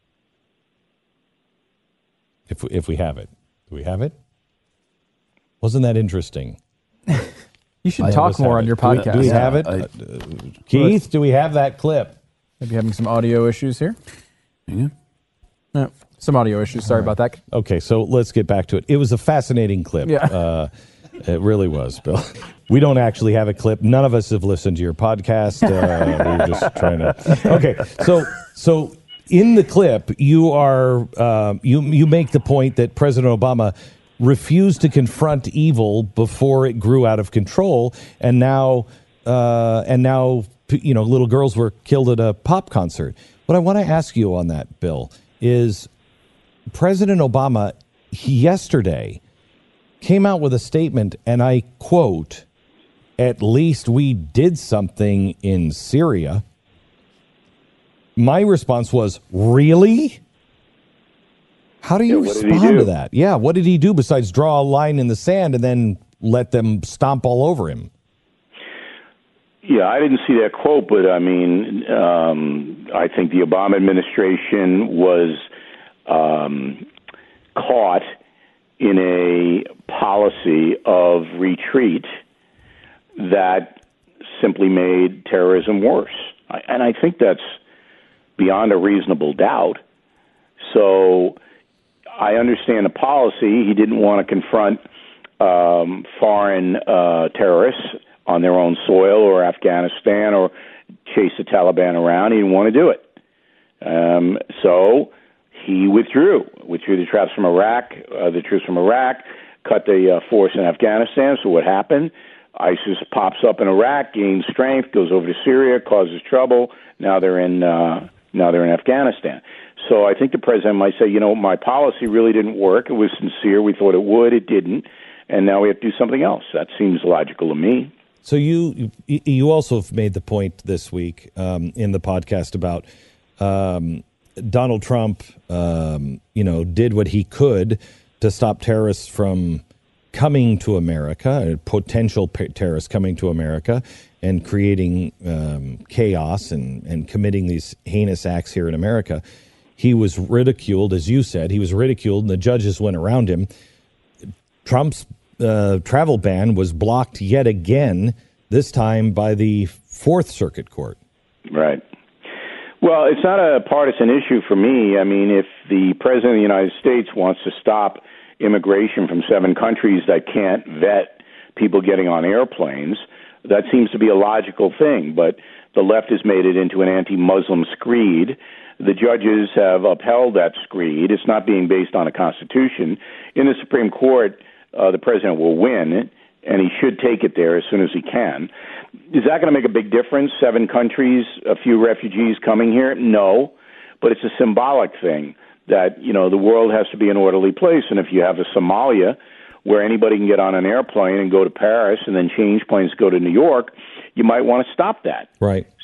If we have it. Do we have it? Wasn't that interesting? You should talk more on your podcast. Do we have it? Keith, do we have that clip? Maybe having some audio issues here. Yeah. No, some audio issues. Sorry about that. Okay, so let's get back to it. It was a fascinating clip. Yeah. It really was, Bill. We don't actually have a clip. None of us have listened to your podcast. We're just trying to. Okay, so in the clip, you are you make the point that President Obama refused to confront evil before it grew out of control, and now little girls were killed at a pop concert. What I want to ask you on that, Bill, is President Obama yesterday came out with a statement, and I quote, "At least we did something in Syria." My response was, really? How do you respond to that? Yeah, what did he do besides draw a line in the sand and then let them stomp all over him? Yeah, I didn't see that quote, but I mean, I think the Obama administration was caught in a policy of retreat that simply made terrorism worse. And I think that's beyond a reasonable doubt. So I understand the policy. He didn't want to confront foreign terrorists on their own soil or Afghanistan or chase the Taliban around. He didn't want to do it. So he withdrew the troops from Iraq, cut the force in Afghanistan. So what happened? ISIS pops up in Iraq, gains strength, goes over to Syria, causes trouble. Now they're in Afghanistan. So I think the president might say, my policy really didn't work. It was sincere. We thought it would. It didn't. And now we have to do something else. That seems logical to me. So you also have made the point this week in the podcast about Donald Trump, did what he could to stop terrorists from coming to America, potential terrorists coming to America and creating chaos and committing these heinous acts here in America. He was ridiculed, as you said. He was ridiculed, and the judges went around him. Trump's travel ban was blocked yet again, this time by the Fourth Circuit Court. Right. Well, it's not a partisan issue for me. I mean, if the President of the United States wants to stop immigration from 7 countries that can't vet people getting on airplanes, that seems to be a logical thing. But the left has made it into an anti-Muslim screed. The judges have upheld that screed. It's not being based on a constitution. In the Supreme Court, the president will win, and he should take it there as soon as he can. Is that going to make a big difference? 7 countries, a few refugees coming here? No, but it's a symbolic thing that, the world has to be an orderly place. And if you have a Somalia where anybody can get on an airplane and go to Paris and then change planes to go to New York, you might want to stop that. Right.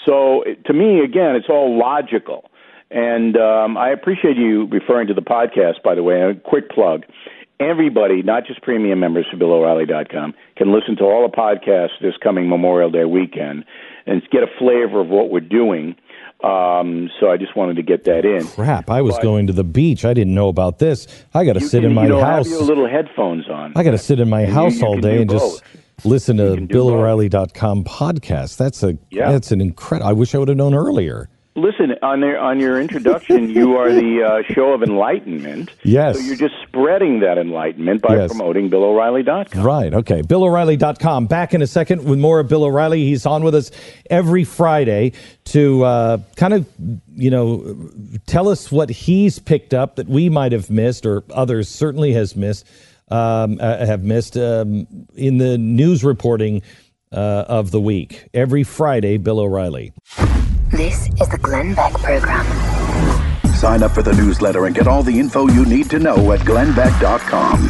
So to me, again, it's all logical. And I appreciate you referring to the podcast, by the way. A quick plug. Everybody, not just premium members of BillO'Reilly.com, can listen to all the podcasts this coming Memorial Day weekend and get a flavor of what we're doing. So I just wanted to get that in. Crap, I was going to the beach. I didn't know about this. I got to sit in my house. Have your little headphones on. I got to sit in my house all day and just listen to BillO'Reilly.com podcast. That's an incredible. I wish I would have known earlier. Listen, on your introduction, you are the show of enlightenment. Yes. So you're just spreading that enlightenment by promoting BillO'Reilly.com. Right, okay. BillO'Reilly.com. Back in a second with more of Bill O'Reilly. He's on with us every Friday to kind of, tell us what he's picked up that we might have missed or others certainly have missed in the news reporting of the week. Every Friday, Bill O'Reilly. This is the Glenn Beck Program. Sign up for the newsletter and get all the info you need to know at glennbeck.com.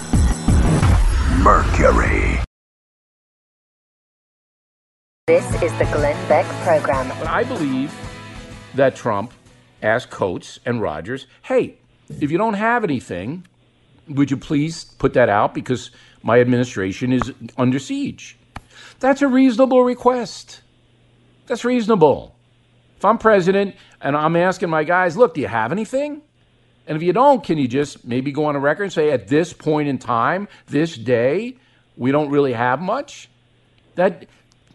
Mercury. This is the Glenn Beck Program. I believe that Trump asked Coates and Rogers, hey, if you don't have anything, would you please put that out because my administration is under siege? That's a reasonable request. That's reasonable. If I'm president and I'm asking my guys, look, do you have anything? And if you don't, can you just maybe go on a record and say at this point in time, this day, we don't really have much? That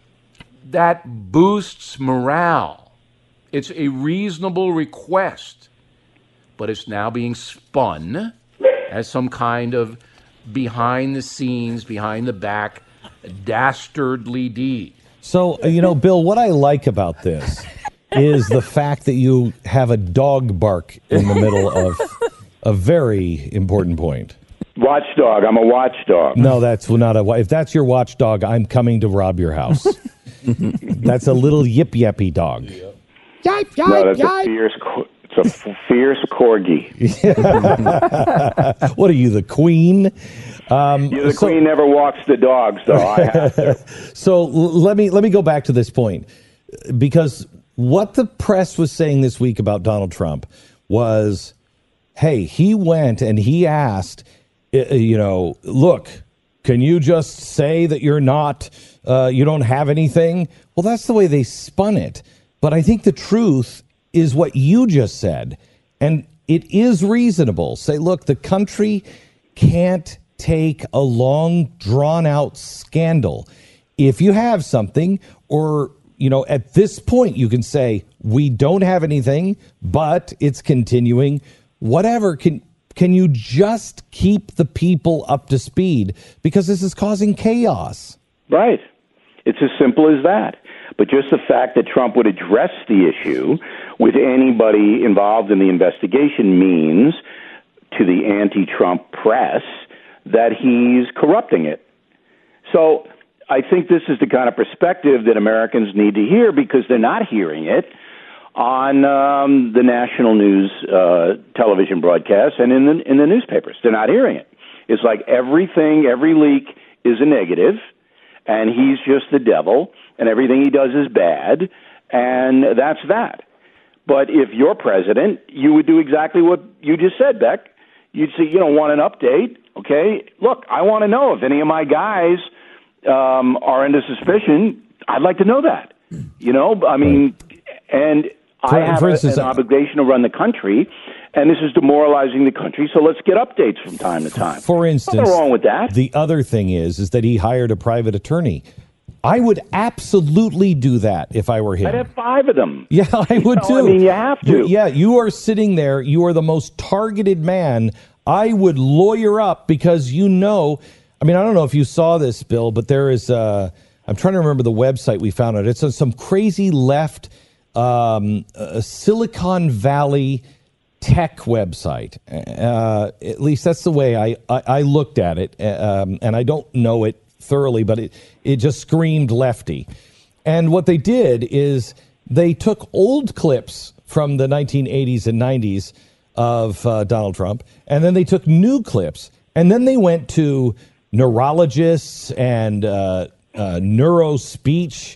boosts morale. It's a reasonable request, but it's now being spun as some kind of behind the scenes, behind the back, dastardly deed. So, Bill, what I like about this is the fact that you have a dog bark in the middle of a very important point. Watchdog. I'm a watchdog. No, that's not if that's your watchdog, I'm coming to rob your house. That's a little yip-yappy dog. Yipe, yipe, no, that's yipe. It's a fierce corgi. What are you, the queen? The queen never walks the dogs, though. I have to. So let me go back to this point, because what the press was saying this week about Donald Trump was, hey, he went and he asked, look, can you just say that you're not, you don't have anything? Well, that's the way they spun it. But I think the truth is what you just said. And it is reasonable. Say, look, the country can't take a long, drawn-out scandal. If you have something, or, at this point you can say, we don't have anything, but it's continuing, whatever. Can you just keep the people up to speed? Because this is causing chaos. Right. It's as simple as that. But just the fact that Trump would address the issue with anybody involved in the investigation means to the anti-Trump press that he's corrupting it. So I think this is the kind of perspective that Americans need to hear, because they're not hearing it on the national news television broadcasts and in the newspapers. They're not hearing it. It's like every leak is a negative, and he's just the devil, and everything he does is bad, and that's that. But if you're president, you would do exactly what you just said, Beck. You'd say, want an update, okay? Look, I want to know if any of my guys are under suspicion. I'd like to know that, and I have an obligation to run the country, and this is demoralizing the country, so let's get updates from time to time. For instance, nothing wrong with that. The other thing is that he hired a private attorney. I would absolutely do that if I were him. I'd have 5 of them. Yeah, I would too. I mean, you have to. You are sitting there. You are the most targeted man. I would lawyer up because I don't know if you saw this, Bill, but there is I'm trying to remember the website we found it. It's some crazy left Silicon Valley tech website. At least that's the way I looked at it, and I don't know it thoroughly, but it just screamed lefty. And what they did is they took old clips from the 1980s and 90s of Donald Trump, and then they took new clips, and then they went to neurologists and neurospeech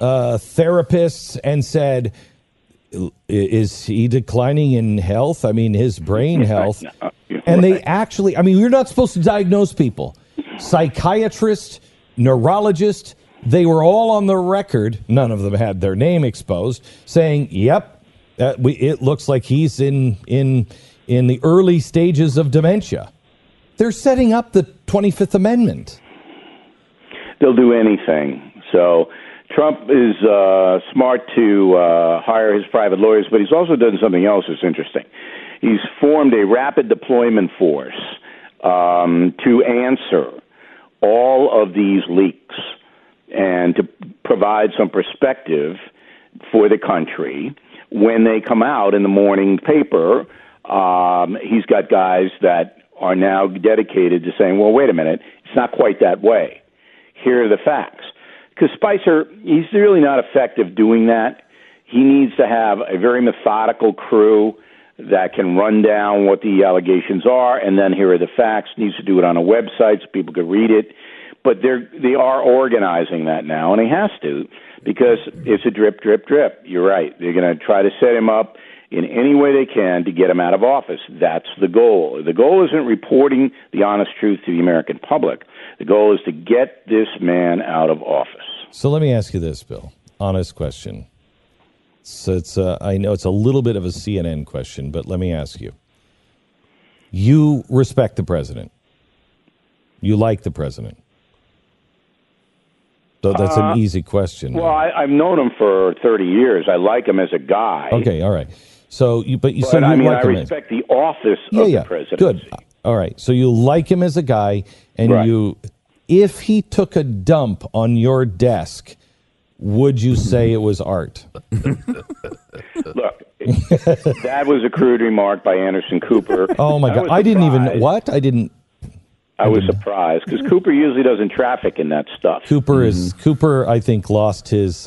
therapists and said, is he declining in health? I mean, his brain health. And they actually, I mean, you're not supposed to diagnose people. Psychiatrists, neurologists, they were all on the record. None of them had their name exposed, saying, "Yep, it looks like he's in the early stages of dementia." They're setting up the 25th Amendment. They'll do anything. So Trump is smart to hire his private lawyers, but he's also done something else that's interesting. He's formed a rapid deployment force to answer all of these leaks and to provide some perspective for the country. When they come out in the morning paper, he's got guys that are now dedicated to saying, well, wait a minute, it's not quite that way. Here are the facts. Because Spicer, he's really not effective doing that. He needs to have a very methodical crew that can run down what the allegations are, and then here are the facts. Needs to do it on a website so people can read it. But they are organizing that now, and he has to, because it's a drip, drip, drip. You're right. They're going to try to set him up in any way they can to get him out of office. That's the goal. The goal isn't reporting the honest truth to the American public. The goal is to get this man out of office. So let me ask you this, Bill. Honest question. So I know it's a little bit of a CNN question, but let me ask you. You respect the president. You like the president. So that's an easy question. Well, I've known him for 30 years. I like him as a guy. Okay, all right. So, I respect the office of the presidency. Good. All right. So you like him as a guy, and if he took a dump on your desk, would you say it was art? Look, that was a crude remark by Anderson Cooper. Oh my God! I didn't even what? I was surprised because Cooper usually doesn't traffic in that stuff. Cooper. I think lost his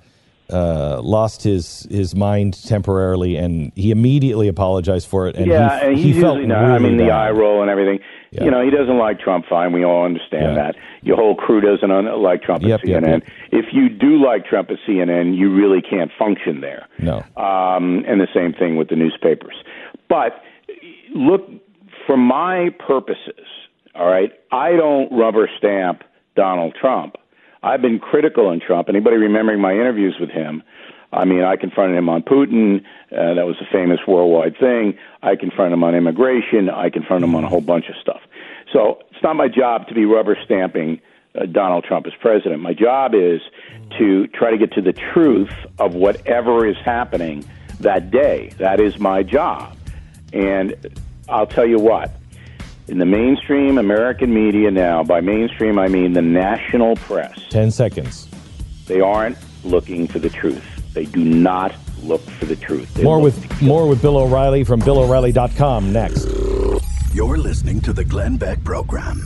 mind temporarily, and he immediately apologized for it. And and he felt usually not. Really I mean, bad. the eye roll and everything. Yeah. You know, he doesn't like Trump. Fine, we all understand that. Your whole crew doesn't like Trump at CNN. If you do like Trump at CNN, you really can't function there. No. And the same thing with the newspapers. But look, for my purposes, all right, I don't rubber stamp Donald Trump. I've been critical on Trump. Anybody remembering my interviews with him? I mean, I confronted him on Putin. That was a famous worldwide thing. I confronted him on immigration. I confronted him on a whole bunch of stuff. So it's not my job to be rubber stamping Donald Trump as president. My job is to try to get to the truth of whatever is happening that day. That is my job. And I'll tell you what. In the mainstream American media now, by mainstream I mean the national press. 10 seconds. They aren't looking for the truth. They do not look for the truth. More with Bill O'Reilly from BillO'Reilly.com next. You're listening to the Glenn Beck Program.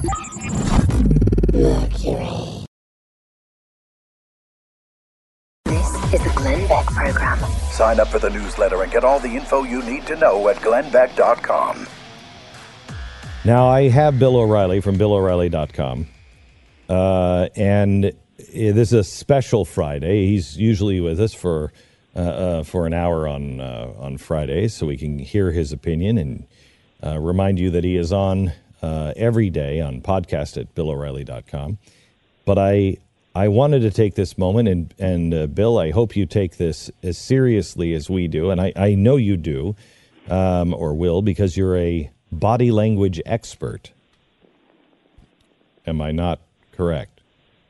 Mercury. This is the Glenn Beck Program. Sign up for the newsletter and get all the info you need to know at glennbeck.com. Now, I have Bill O'Reilly from BillO'Reilly.com, and this is a special Friday. He's usually with us for an hour on Fridays, so we can hear his opinion and remind you that he is on every day on podcast at BillO'Reilly.com. But I wanted to take this moment, and Bill, I hope you take this as seriously as we do, and I know you do, or will, because you're a body language expert. Am I not correct?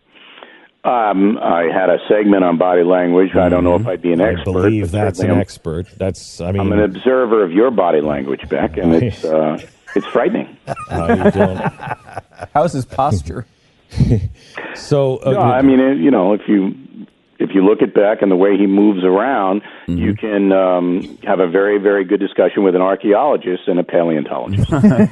I had a segment on body language. I don't know if I'd be an expert. I believe that's an expert. I'm an observer of your body language, Beck, and it's frightening. How's his posture? So, no, I mean, if you look at Beck and the way he moves around, you can have a very, very good discussion with an archaeologist and a paleontologist.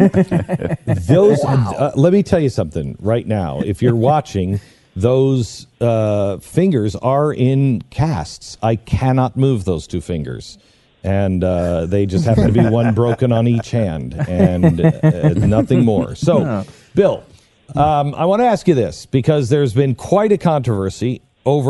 Let me tell you something right now. If you're watching, those fingers are in casts. I cannot move those two fingers. And they just happen to be one broken on each hand and nothing more. So, Bill, I want to ask you this, because there's been quite a controversy over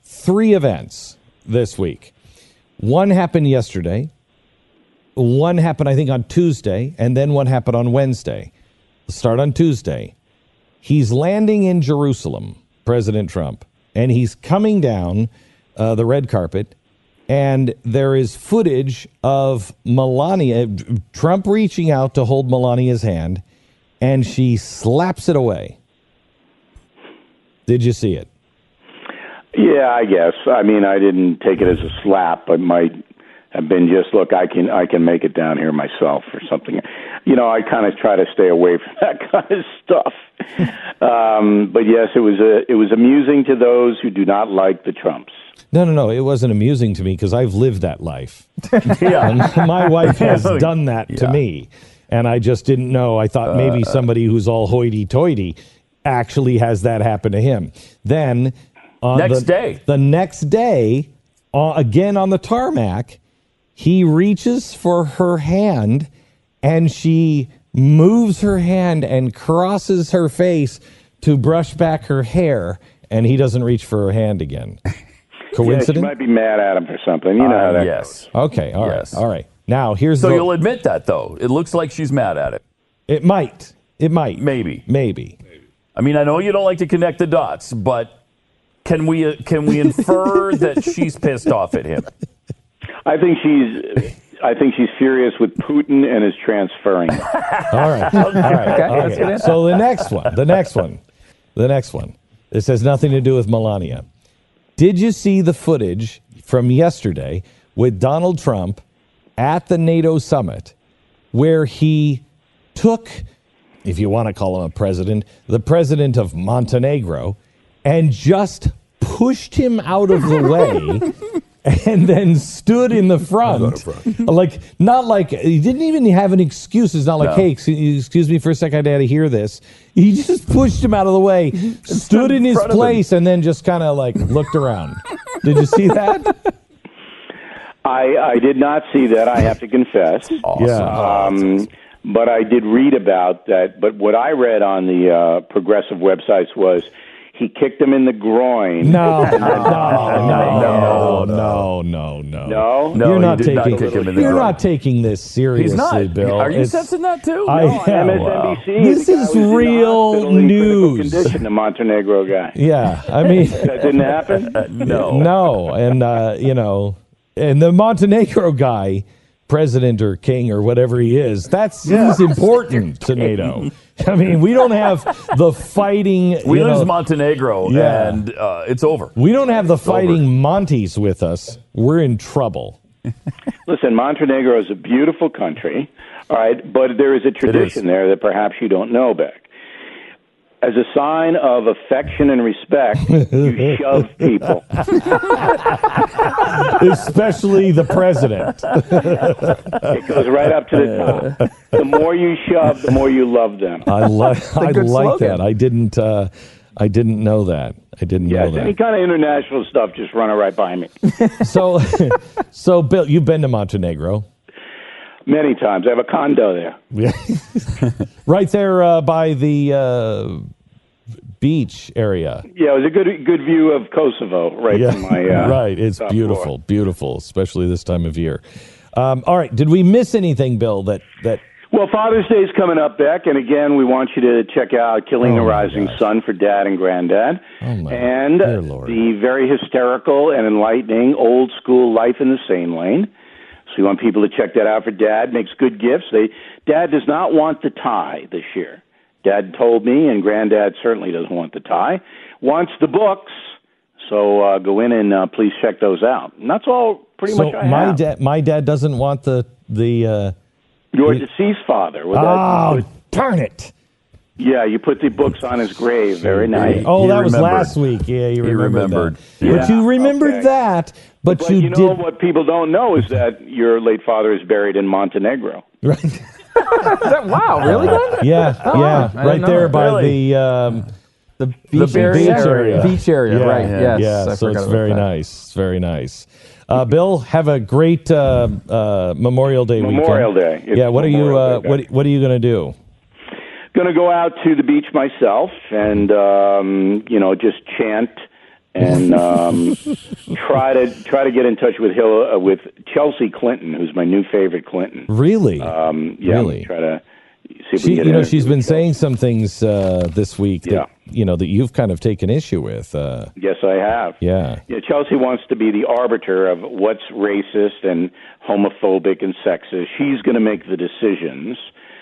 3 events this week. One happened yesterday. One happened, I think, on Tuesday, and then one happened on Wednesday. Let's start on Tuesday. He's landing in Jerusalem, President Trump, and he's coming down the red carpet, and there is footage of Melania, Trump reaching out to hold Melania's hand, and she slaps it away. Did you see it? Yeah, I guess. I mean, I didn't take it as a slap, but might have been just, look, I can make it down here myself or something. You know, I kind of try to stay away from that kind of stuff. But yes, it was amusing to those who do not like the Trumps. No. It wasn't amusing to me because I've lived that life. My wife has done that to me, and I just didn't know. I thought maybe somebody who's all hoity-toity actually has that happen to him. Then the next day, again on the tarmac, he reaches for her hand, and she moves her hand and crosses her face to brush back her hair, and he doesn't reach for her hand again. Coincidence? Yeah, she might be mad at him for something. You know how that yes. goes. Okay, all right. Now, here's So you'll admit that, though. It looks like she's mad at it. It might. Maybe. I mean, I know you don't like to connect the dots, but can we infer that she's pissed off at him? I think she's furious with Putin and is transferring. All right. Okay. So the next one. This has nothing to do with Melania. Did you see the footage from yesterday with Donald Trump at the NATO summit where he took, if you want to call him a president, the president of Montenegro, and just pushed him out of the way and then stood in the front. Not like, he didn't even have an excuse. It's not like, hey, excuse me for a second, I had to hear this. He just pushed him out of the way, stood in his place, and then just kind of like looked around. Did you see that? I did not see that, I have to confess. Awesome. Yeah. But I did read about that. But what I read on the progressive websites was he kicked him in the groin. No. You're not taking this seriously, He's not. Bill. Are you sensing that too? MSNBC. This is real news. Condition, the Montenegro guy. Yeah, I mean that didn't happen. No, and and the Montenegro guy, president or king or whatever he is, he's important to NATO. I mean, we don't have the fighting. We lose Montenegro, and it's over. We don't have the fighting Monties with us. We're in trouble. Listen, Montenegro is a beautiful country, all right, but there is a tradition there that perhaps you don't know, Beck. As a sign of affection and respect, you shove people. Especially the president. It goes right up to the top. The more you shove, the more you love them. I like that. I didn't know that. Any kind of international stuff, just run it right by me. So Bill, you've been to Montenegro. Many times. I have a condo there. Yeah. Right there by the beach area. Yeah, it was a good view of Kosovo from my right. It's beautiful, beautiful, especially this time of year. All right. Did we miss anything, Bill, that Well, Father's Day is coming up, Beck, and again, we want you to check out Killing the Rising Sun for Dad and Granddad. And the very hysterical and enlightening Old School Life in the Sane Lane. So we want people to check that out for Dad. Makes good gifts. Dad does not want the tie this year. Dad told me, and Granddad certainly doesn't want the tie. Wants the books. So go in and please check those out. And that's all pretty much I have. My dad doesn't want the Your deceased father. Darn it. Yeah, you put the books on his grave. Very nice. Oh, that was last week. Yeah, you remembered. Yeah. But you remembered that. But you know what people don't know is that your late father is buried in Montenegro. Right. Wow, really? Yeah. Right there by the beach area. Beach area, right? Yes. Yeah. So it's very nice. It's very nice. Bill, have a great Memorial Day weekend. Memorial Day. What are you what are you going to do? Going to go out to the beach myself and just chant and try to get in touch with Chelsea Clinton, who's my new favorite Clinton. Really? Yeah, Really? try to see if we can get she's been saying some things this week that that you've kind of taken issue with. Yes, I have. Yeah. Chelsea wants to be the arbiter of what's racist and homophobic and sexist. She's going to make the decisions.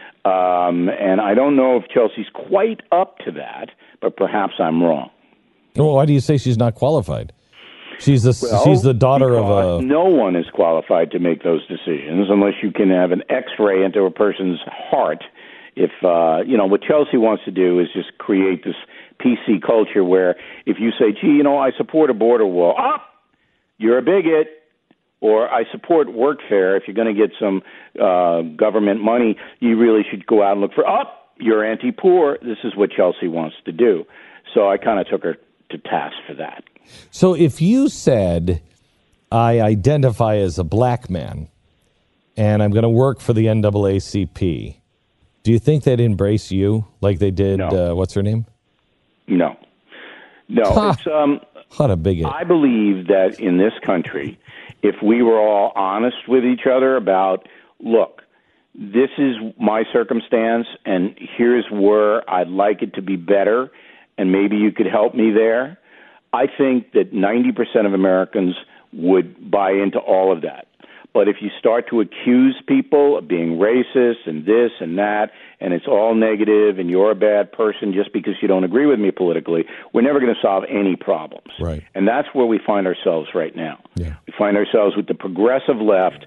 And I don't know if Chelsea's quite up to that, but perhaps I'm wrong. Well, why do you say she's not qualified? She's the daughter of a... No one is qualified to make those decisions unless you can have an X-ray into a person's heart. If, what Chelsea wants to do is just create this PC culture where if you say, gee, I support a border wall, you're a bigot. Or I support workfare. If you're going to get some government money, you really should go out and look for, you're anti-poor. This is what Chelsea wants to do. So I kind of took her to task for that. So if you said, I identify as a black man and I'm going to work for the NAACP, do you think they'd embrace you like they did, what's her name? No. It's, what a bigot. I believe that in this country, if we were all honest with each other about, look, this is my circumstance, and here's where I'd like it to be better, and maybe you could help me there, I think that 90% of Americans would buy into all of that. But if you start to accuse people of being racist and this and that, and it's all negative and you're a bad person just because you don't agree with me politically, we're never going to solve any problems. Right. And that's where we find ourselves right now. Yeah. We find ourselves with the progressive left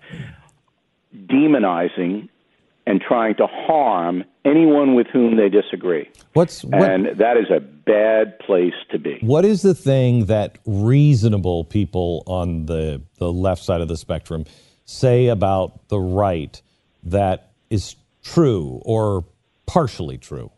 demonizing and trying to harm anyone with whom they disagree. And that is a bad place to be. What is the thing that reasonable people on the left side of the spectrum say about the right that is true or partially true?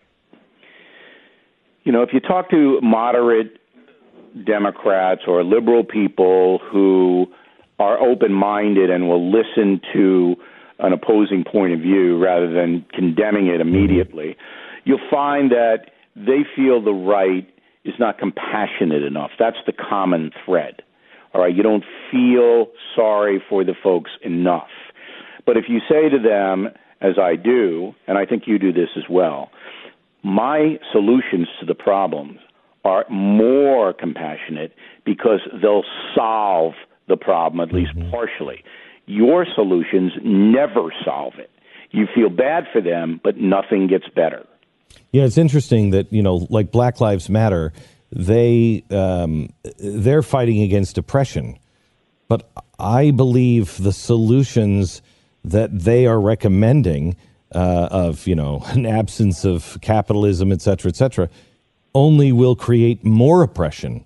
If you talk to moderate Democrats or liberal people who are open-minded and will listen to an opposing point of view rather than condemning it immediately, you'll find that they feel the right is not compassionate enough. That's the common thread. All right, you don't feel sorry for the folks enough. But if you say to them, as I do, and I think you do this as well, my solutions to the problems are more compassionate because they'll solve the problem, at least partially. Your solutions never solve it. You feel bad for them, but nothing gets better. Yeah, it's interesting that, like Black Lives Matter, they're fighting against oppression. But I believe the solutions that they are recommending of, an absence of capitalism, et cetera, only will create more oppression.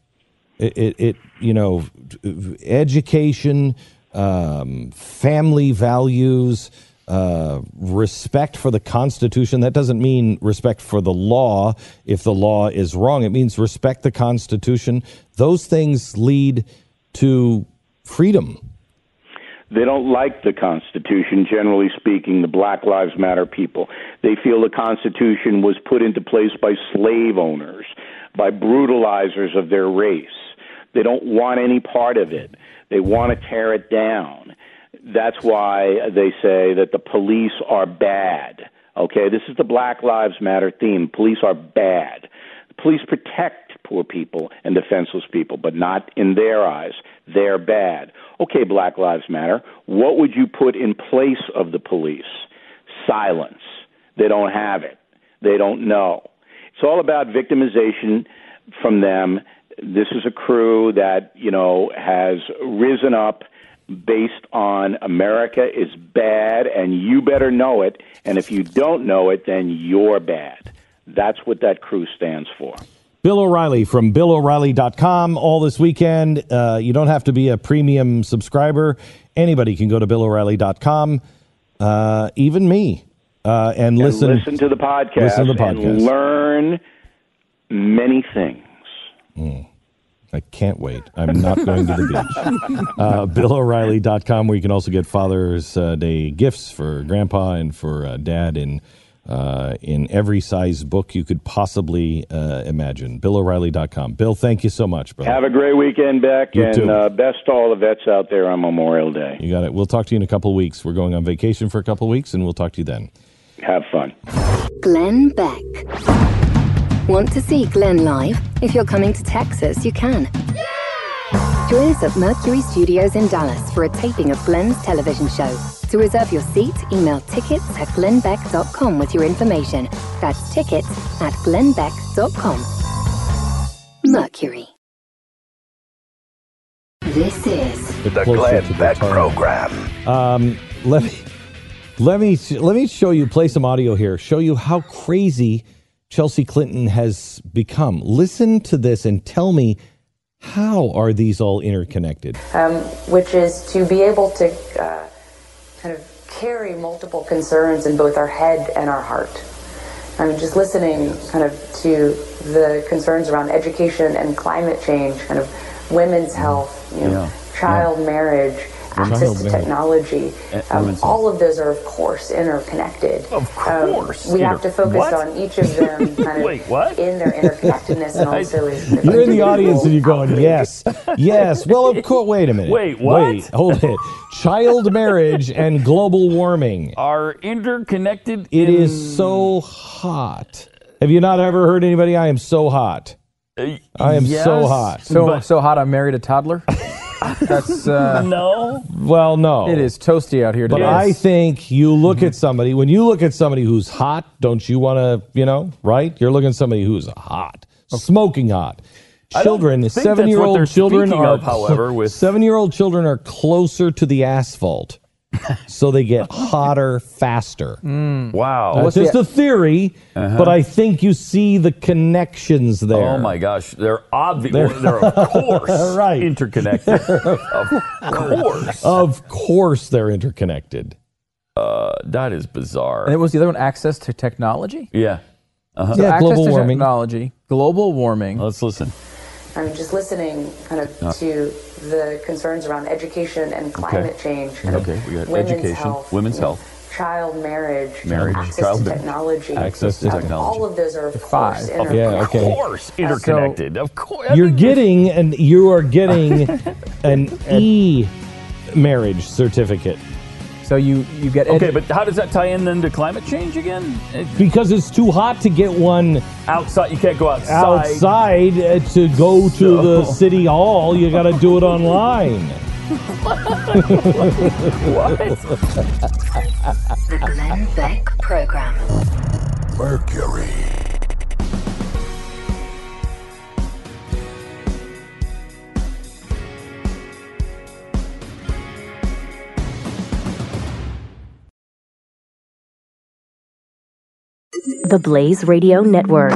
Education, family values, respect for the Constitution. That doesn't mean respect for the law if the law is wrong. It means respect the Constitution. Those things lead to freedom. They don't like the Constitution, generally speaking, the Black Lives Matter people. They feel the Constitution was put into place by slave owners, by brutalizers of their race. They don't want any part of it. They want to tear it down. That's why they say that the police are bad. Okay, this is the Black Lives Matter theme. Police are bad. The police protect poor people and defenseless people, but not in their eyes. They're bad. Okay, Black Lives Matter, what would you put in place of the police? Silence. They don't have it. They don't know. It's all about victimization from them. This is a crew that, has risen up based on America is bad and you better know it. And if you don't know it, then you're bad. That's what that crew stands for. Bill O'Reilly from BillO'Reilly.com all this weekend. You don't have to be a premium subscriber. Anybody can go to BillO'Reilly.com, even me, and listen to the podcast. And learn many things. I can't wait. I'm not going to the beach. BillO'Reilly.com, where you can also get Father's Day gifts for Grandpa and for Dad in in every size book you could possibly imagine. BillO'Reilly.com. Bill, thank you so much, brother. Have a great weekend, Beck, You and too. best to all the vets out there on Memorial Day. You got it. We'll talk to you in a couple of weeks. We're going on vacation for a couple of weeks, and we'll talk to you then. Have fun. Glenn Beck. Want to see Glenn live? If you're coming to Texas, you can. Join us at Mercury Studios in Dallas for a taping of Glenn's television show. To reserve your seat, email tickets@glennbeck.com with your information. That's tickets@glennbeck.com. Mercury. This is The Glenn Beck Program. Let me show you, play some audio here, show you how crazy Chelsea Clinton has become. Listen to this and tell me, how are these all interconnected? Which is to be able to kind of carry multiple concerns in both our head and our heart. I mean, just listening kind of to the concerns around education and climate change, kind of women's health, child marriage, access to technology. All of those are, of course, interconnected. Of course. We have to focus What? on each of them kind of Wait, what? in their interconnectedness and also You're in the audience and you're going, yes, yes. Well, of course, wait a minute. Wait, what? Wait, hold it. Child marriage and global warming are interconnected. It is so hot. Have you not ever heard anybody? I am so hot. I am so hot. So hot I married a toddler? That's no. Well, no. It is toasty out here But today. I think you look at somebody, when you look at somebody who's hot, don't you want to, right? You're looking at somebody who's hot, smoking hot. I don't Children, think that's what 7-year-old they're children speaking are, of, however, with 7-year-old children are closer to the asphalt. So they get hotter faster. Wow. That's just a theory, but I think you see the connections there. Oh my gosh, they're obvious. They're of course right. interconnected. Of course. Of course they're interconnected. That is bizarre. And it was the other one, access to technology? Yeah. So Yeah, access global to warming. technology, global warming. Let's listen. I mean, just listening kind of to the concerns around education and climate change. Kind of Okay, we got women's education, health, women's health. child marriage, access child to technology. access to technology. All of those are, of course, Five. interconnected. Yeah, okay. Of course, interconnected. Of course. You are getting an e-marriage certificate. So you get Okay, but how does that tie in then to climate change again? Because it's too hot to get one Outside, you can't go outside. to go to the city hall. You got to do it online. What? The Glenn Beck Program. Mercury. The Blaze Radio Network.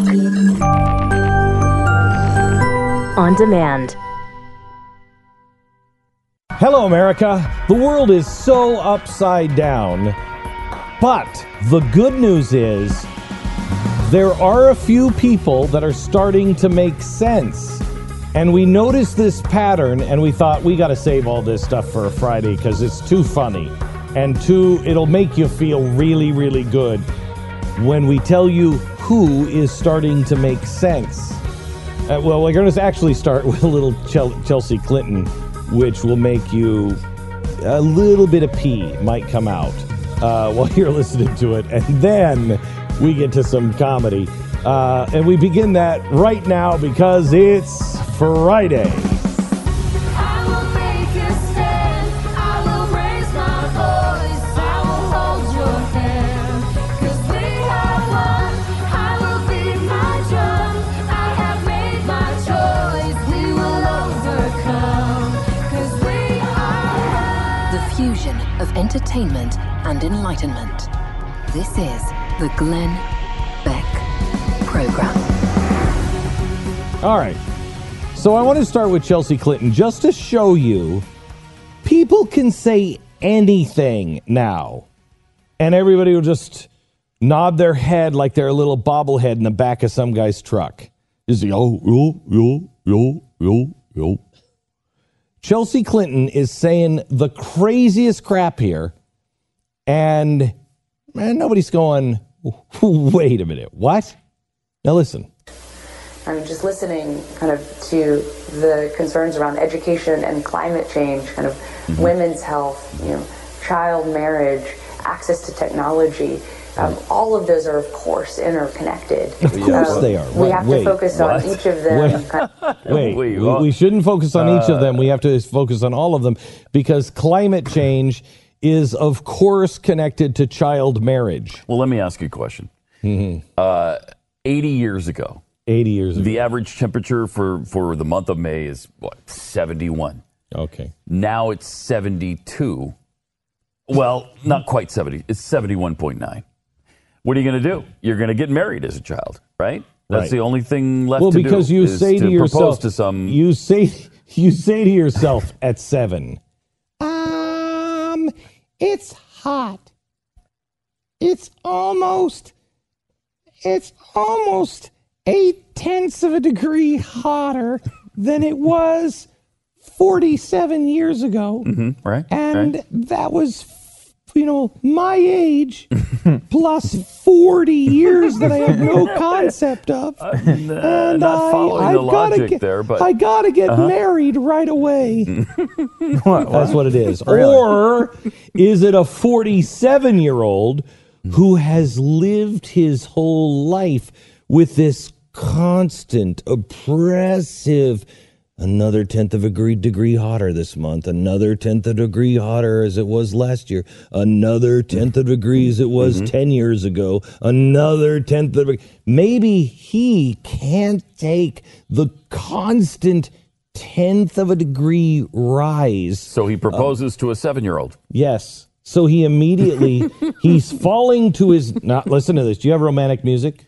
On demand. Hello, America. The world is so upside down. But the good news is there are a few people that are starting to make sense. And we noticed this pattern and we thought we got to save all this stuff for a Friday because it's too funny. And it'll make you feel really, really good when we tell you who is starting to make sense. Well, we're going to actually start with a little Chelsea Clinton, which will make you a little bit of pee might come out while you're listening to it. And then we get to some comedy. And we begin that right now because it's Friday. I will make a stand. I will raise my voice. I will hold your hand. 'Cause we are one. I will beat my drum. I have made my choice. We will overcome. 'Cause we are The fusion of entertainment and enlightenment. This is the Glenn Beck Program. All right. So I want to start with Chelsea Clinton just to show you people can say anything now. And everybody will just nod their head like they're a little bobblehead in the back of some guy's truck. Just yo. Chelsea Clinton is saying the craziest crap here. And man, nobody's going, Wait a minute. What? Now listen. I'm just listening kind of to the concerns around education and climate change, kind of women's health, child marriage, access to technology. All of those are, of course, interconnected. Of course they are. We have to focus on each of them. We shouldn't focus on each of them. We have to focus on all of them because climate change is, of course, connected to child marriage. Well, let me ask you a question. 80 years ago. 80 years ago. The average temperature for the month of May is, 71. Okay. Now it's 72. Well, not quite 70. It's 71.9. What are you going to do? You're going to get married as a child, right? That's the only thing left to do. Well, because you say to yourself, to some... you say to yourself at 7, it's hot. It's almost 0.8 of a degree hotter than it was 47 years ago. Right. And that was, my age plus 40 years that I have no concept of. And not following the logic there, but... I got to get married right away. That's what it is. Really? Or is it a 47-year-old who has lived his whole life with this constant, oppressive, another 1/10 of a degree hotter this month, another 1/10 of a degree hotter as it was last year, another 1/10 of a degree as it was 10 years ago, another 1/10 of a degree. Maybe he can't take the constant 1/10 of a degree rise. So he proposes to a 7-year-old. Yes. So he immediately, he's falling to his, listen to this. Do you have romantic music?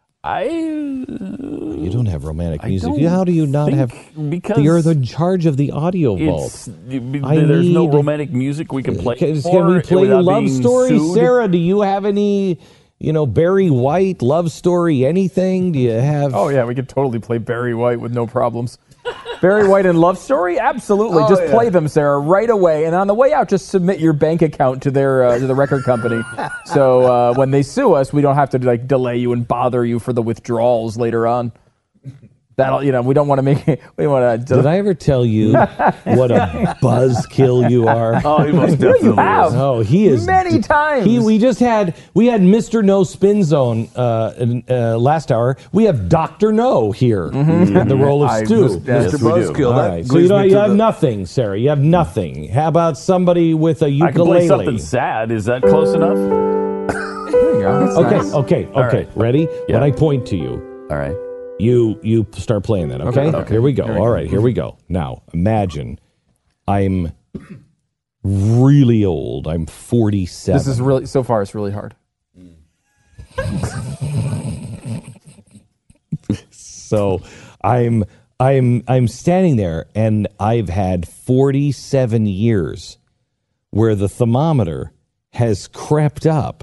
You don't have romantic music. How do you not have? Because you're in charge of the audio vault. There's no romantic music we can play. Can we play Love Story? Sued? Sarah, do you have any, Barry White, Love Story, anything? Do you have? Oh, yeah, we could totally play Barry White with no problems. Barry White and Love Story? Absolutely. Just play them, Sarah, right away. And on the way out, just submit your bank account to their to the record company. So when they sue us, we don't have to delay you and bother you for the withdrawals later on. That'll, we don't want to make it. We want to. Did I ever tell you what a buzzkill you are? Oh, he most definitely you have. is. Oh, he is many times. We had Mr. No Spin Zone last hour. We have Dr. No here in the role of Stu. Mr. Buzzkill. All right. So you have nothing, Sarah. You have nothing. How about somebody with a ukulele? I can play something sad. Is that close enough? There you go. That's Okay. right. Ready? Yeah. When I point to you. All right. You start playing that, okay? Here we go. All right, here we go. Now, imagine I'm really old. I'm 47. This is really, so far, it's really hard. So I'm standing there, and I've had 47 years where the thermometer has crept up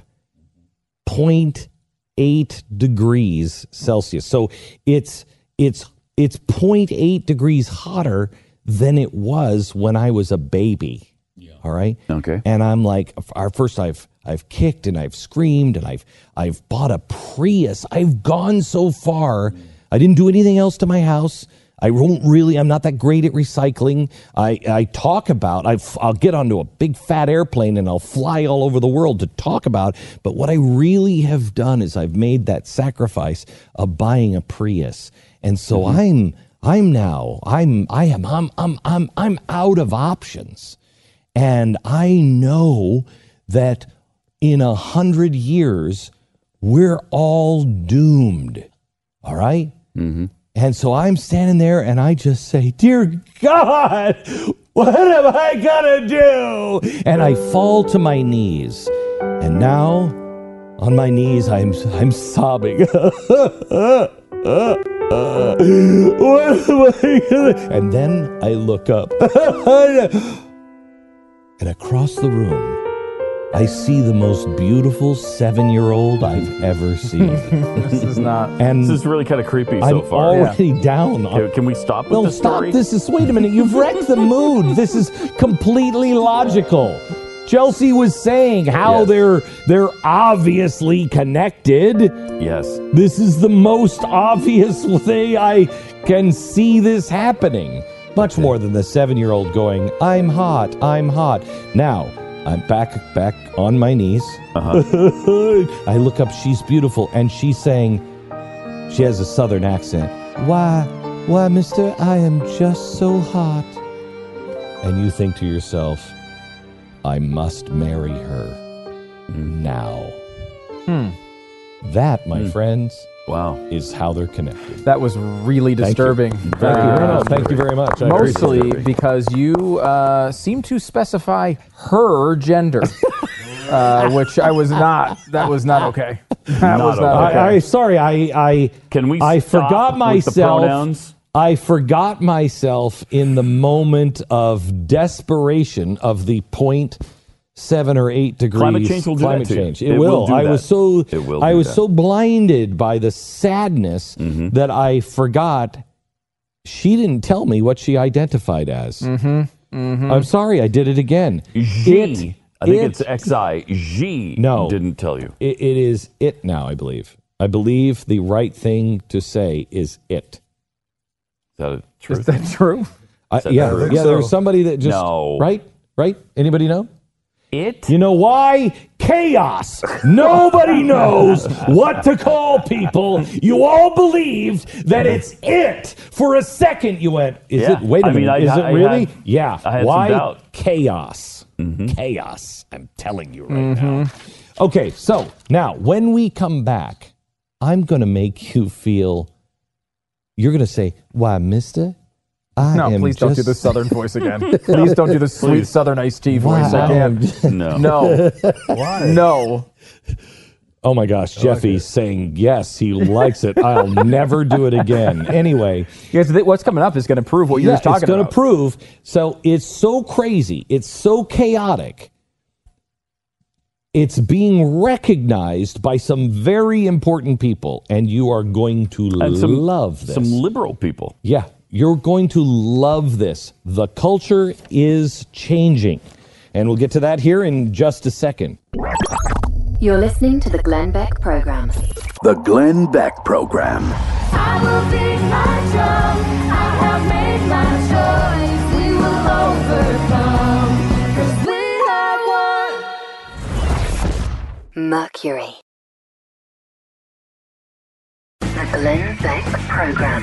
0.8 degrees Celsius. So it's 0.8 degrees hotter than it was when I was a baby. Yeah. All right. Okay. And I'm like, first I've kicked and I've screamed and I've bought a Prius. I've gone so far. I didn't do anything else to my house. I'm not that great at recycling. I talk about, I'll get onto a big fat airplane and I'll fly all over the world to talk about. But what I really have done is I've made that sacrifice of buying a Prius. And so I'm out of options. And I know that in 100 years, we're all doomed. All right? Mm-hmm. And so I'm standing there and I just say, "Dear God, what am I gonna do?" And I fall to my knees. And now, on my knees, I'm sobbing. What am I gonna? And then I look up. And across the room, I see the most beautiful 7-year-old I've ever seen. This is really kind of creepy so I'm far. already down. Can we stop with the story? Wait a minute. You've wrecked the mood. This is completely logical. Chelsea was saying how they're obviously connected. Yes. This is the most obvious way I can see this happening. Much more than the 7-year-old going, I'm hot, I'm hot. Now, I'm back on my knees. I look up, she's beautiful, and she's saying, she has a southern accent. Why, mister, I am just so hot. And you think to yourself, I must marry her now. That, my friends, is how they're connected. That was really disturbing. Thank you very much. Mostly because you seem to specify her gender, which I was not. That was not okay. That was not okay. Sorry, I forgot myself. With the pronouns? I forgot myself in the moment of desperation of the 0.7 or 8 degrees climate change will do climate that to you. change. It will. do I that. was so It will I do was that. so blinded by the sadness that I forgot she didn't tell me what she identified as. I'm sorry, I did it again. G. I think it's XI. G didn't tell you. It is it now, I believe. I believe the right thing to say is it. Is that true? Is that true? There's somebody that just right. Anybody know? It. You know why? Chaos. Nobody knows what to call people. You all believed that it's it. For a second, you went, is it? Wait a minute. Is it really? I had Why? some doubt. Chaos. Chaos. I'm telling you right now. Okay, so now when we come back, I'm going to make you feel. You're going to say, "Why, Mister? Please don't do the Southern voice again. Please don't do the sweet Southern iced tea voice again. No. Why? No. Oh my gosh, Jeffy's saying yes, he likes it. I'll never do it again. Anyway, what's coming up is going to prove what you're just talking it's going about. to prove. So it's so crazy. It's so chaotic. It's being recognized by some very important people, and you are going to love this. Some liberal people. Yeah, you're going to love this. The culture is changing, and we'll get to that here in just a second. You're listening to the Glenn Beck Program. The Glenn Beck Program. I will beat my drum. I have made my choice. We will overcome. 'Cause we have won. Mercury. The Glenn Beck Program.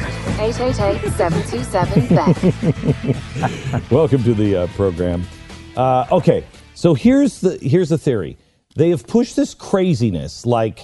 888-727-BECK. Welcome to the program. Okay, so here's the theory. They have pushed this craziness like,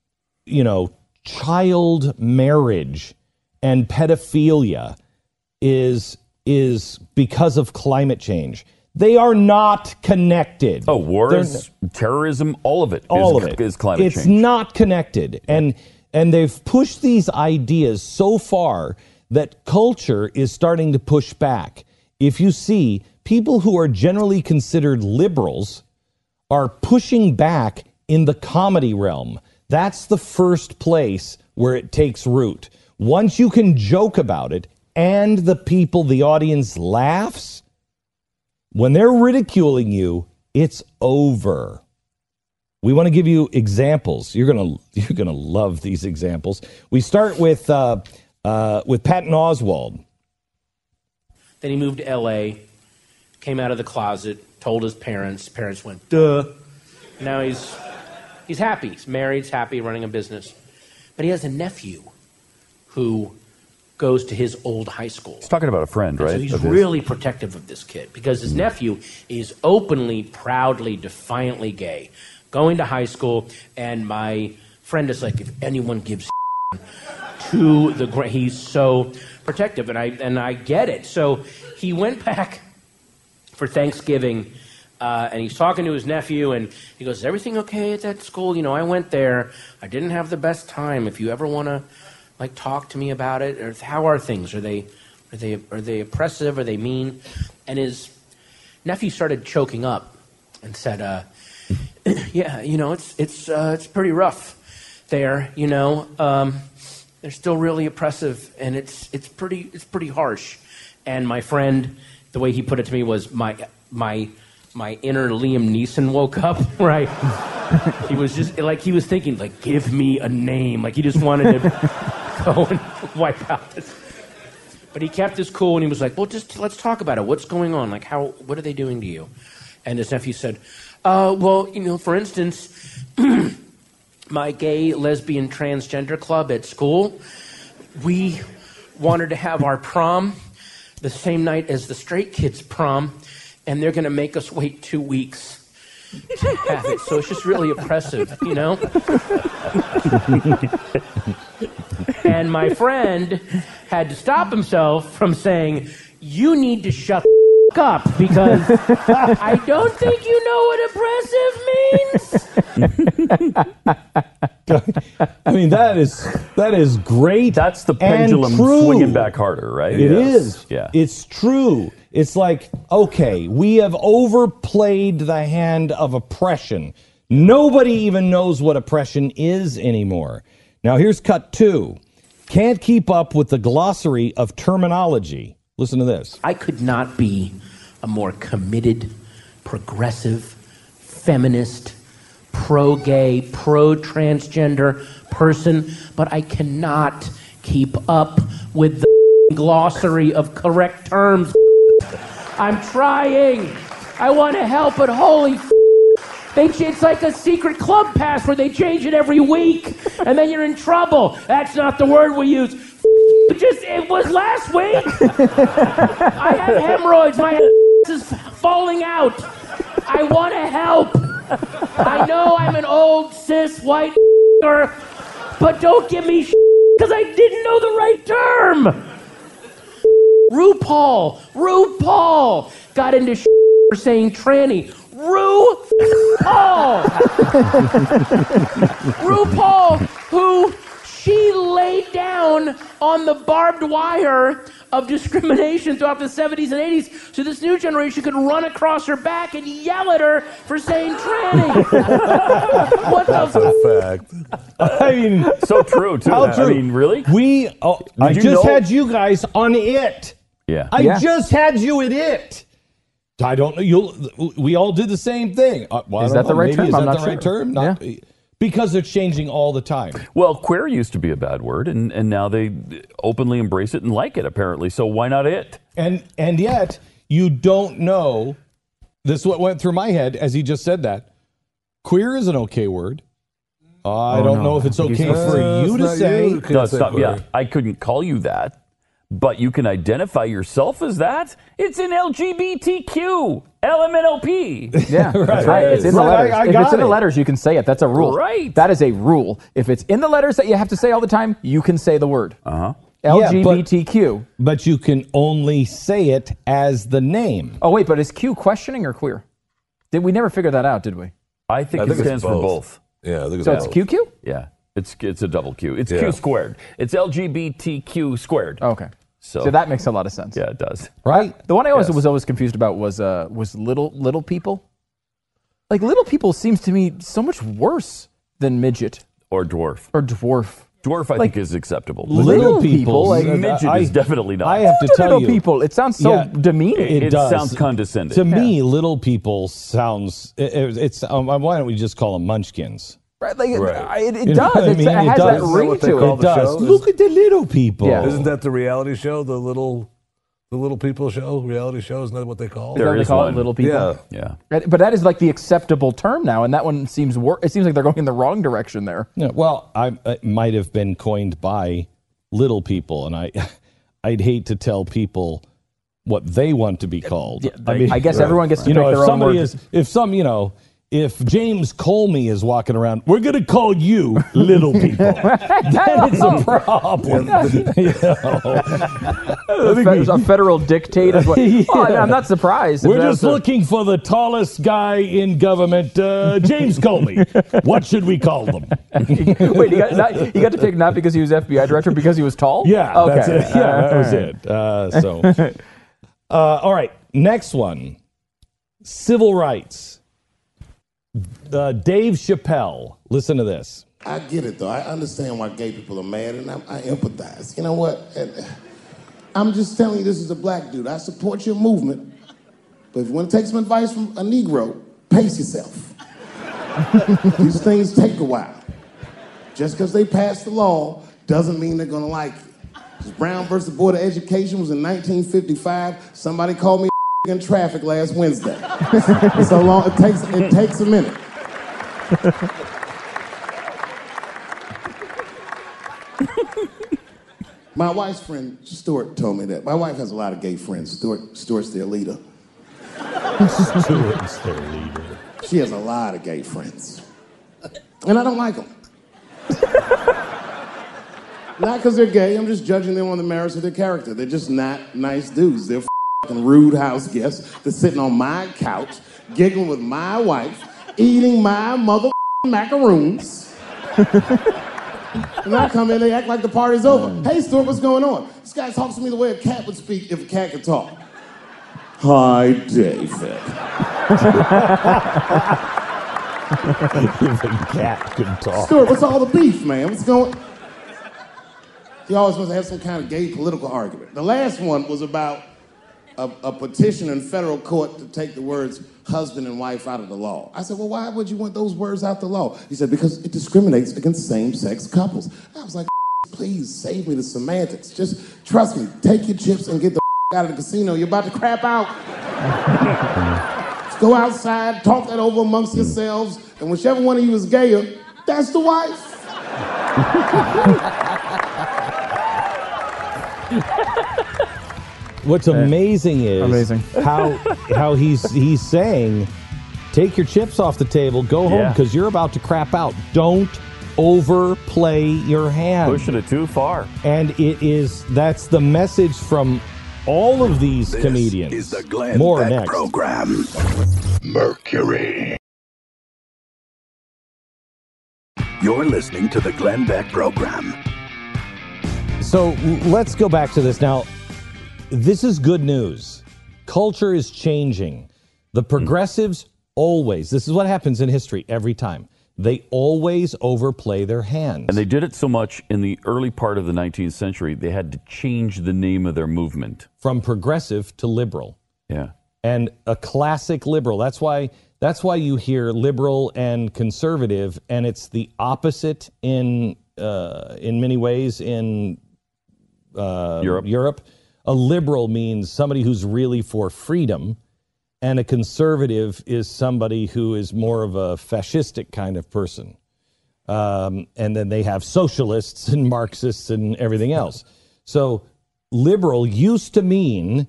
child marriage and pedophilia is because of climate change. They are not connected. Oh, wars, terrorism, all of it is climate change. It's not connected. And they've pushed these ideas so far that culture is starting to push back. If you see, people who are generally considered liberals are pushing back in the comedy realm. That's the first place where it takes root. Once you can joke about it and the audience laughs, when they're ridiculing you, it's over. We want to give you examples. You're gonna love these examples. We start with Patton Oswalt. Then he moved to L.A., came out of the closet, told his parents. Parents went, duh. Now he's happy. He's married, he's happy, running a business. But he has a nephew who goes to his old high school. He's talking about a friend, right? So he's really protective of this kid because his nephew is openly, proudly, defiantly gay. Going to high school, and my friend is like, if anyone gives to the he's so protective, and I get it. So he went back for Thanksgiving, and he's talking to his nephew, and he goes, "Is everything okay at that school? I went there. I didn't have the best time. If you ever want to, talk to me about it, or how are things? Are they oppressive? Are they mean?" And his nephew started choking up and said, "Yeah, it's pretty rough there. They're still really oppressive, and it's pretty harsh." And my friend, the way he put it to me was, my my inner Liam Neeson woke up, right? He was just like, he was thinking, like, give me a name. Like, he just wanted to go and wipe out this. But he kept his cool, and he was like, well, just let's talk about it. What's going on? Like, what are they doing to you? And his nephew said, well, for instance, my gay, lesbian, transgender club at school, we wanted to have our prom the same night as the straight kids' prom, and they're going to make us wait 2 weeks to have it. So it's just really oppressive, And my friend had to stop himself from saying, you need to shut the up, because I don't think you know what oppressive means. I mean, that is great. That's the pendulum swinging back harder, right? It is. Yeah. It's true. It's like, okay, we have overplayed the hand of oppression. Nobody even knows what oppression is anymore. Now, here's cut 2. Can't keep up with the glossary of terminology. Listen to this. I could not be a more committed, progressive, feminist, pro-gay, pro-transgender person, but I cannot keep up with the glossary of correct terms. I'm trying. I want to help, but holy it's like a secret club pass where they change it every week, and then you're in trouble. That's not the word we use. It was last week. I have hemorrhoids. My is falling out. I want to help. I know I'm an old cis white but don't give me because I didn't know the right term. RuPaul got into for saying tranny. RuPaul, who she laid down on the barbed wire of discrimination throughout the 70s and 80s, so this new generation could run across her back and yell at her for saying tranny. What That's a fact. I mean, so true too. How true? I mean, really? I just had you guys on it. Yeah. I just had you at it. I don't know. We all did the same thing. Is that the right term? Is I'm that not the right term? Not, because it's changing all the time. Well, queer used to be a bad word, and now they openly embrace it and like it, apparently. So why not it? And yet, you don't know. This is what went through my head as he just said that. Queer is an okay word. I don't know if it's okay for you to say. No, stop. Yeah, I couldn't call you that. But you can identify yourself as that. It's an LGBTQ, LMNOP. Yeah, that's right. It's in the letters. If it's in the letters, you can say it. That's a rule. Right. That is a rule. If it's in the letters that you have to say all the time, you can say the word. LGBTQ. But you can only say it as the name. Oh, wait, but is Q questioning or queer? We never figured that out, did we? I think it stands for both. Yeah, I think so it's QQ? Yeah. It's a double Q. It's Q squared. It's LGBTQ squared. Okay. So that makes a lot of sense. Yeah, it does. Right? The one I was always confused about was little people. Like little people seems to me so much worse than midget or dwarf. Dwarf I think is acceptable. Little people, like midget is definitely not. I have to tell little you, people. It sounds so demeaning. It does. sounds condescending. To me, little people sounds. It's why don't we just call them munchkins? Right, like it You know does. what I mean? It has does. that ring to it. It does. Look at the little people. Yeah. Isn't that the reality show? The little people show, reality show. Isn't that what they call it? There is one. Little people. Yeah. Right, but that is like the acceptable term now, and that one seems it seems like they're going in the wrong direction there. Yeah, well, it might have been coined by little people, and I'd hate to tell people what they want to be called. Yeah, I guess everyone gets to pick their own word. If James Comey is walking around, we're going to call you little people. Then it's a problem. A federal dictate is what. I'm not surprised. We're just looking for the tallest guy in government, James Comey. What should we call them? Wait, he got to pick not because he was FBI director, because he was tall? Yeah, okay. That's it. Yeah, that was it. All right, next one. Civil rights. Dave Chappelle. Listen to this. I get it, though. I understand why gay people are mad, and I empathize. You know what? I'm just telling you, this is a black dude. I support your movement, But if you want to take some advice from a Negro, pace yourself. These things take a while. Just because they passed the law doesn't mean they're going to like you. Because Brown versus Board of Education was in 1955. Somebody called me in traffic last Wednesday. So long, it takes a minute. My wife's friend, Stuart, told me that. My wife has a lot of gay friends. Stuart's their leader. Stuart's their leader. She has a lot of gay friends. And I don't like them. Not because they're gay, I'm just judging them on the merits of their character. They're just not nice dudes. They're f***ing rude house guests. They're sitting on my couch, giggling with my wife, eating my mother macaroons. And then I come in, they act like the party's over. Hey, Stuart, what's going on? This guy talks to me the way a cat would speak if a cat could talk. Hi, David. If a cat could talk. Stuart, what's all the beef, man? What's going... He always wants to have some kind of gay political argument. The last one was about a petition in federal court to take the words husband and wife out of the law. I said, well, why would you want those words out the law? He said, because it discriminates against same-sex couples. I was like, please save me the semantics. Just trust me. Take your chips and get the out of the casino. You're about to crap out. Let's go outside, talk that over amongst yourselves, and whichever one of you is gayer, that's the wife. What's amazing is how he's saying, take your chips off the table, go home because you're about to crap out. Don't overplay your hand. Pushing it too far. And that's the message from all of these comedians. This is the Glenn More Beck next. program. Mercury. You're listening to the Glenn Beck program. So let's go back to this now. This is good news. Culture is changing. The progressives always, this is what happens in history every time. They always overplay their hand. And they did it so much in the early part of the 19th century, they had to change the name of their movement. From progressive to liberal. Yeah. And a classic liberal. That's why you hear liberal and conservative, and it's the opposite in many ways in Europe. A liberal means somebody who's really for freedom, and a conservative is somebody who is more of a fascistic kind of person. And then they have socialists and Marxists and everything else. So liberal used to mean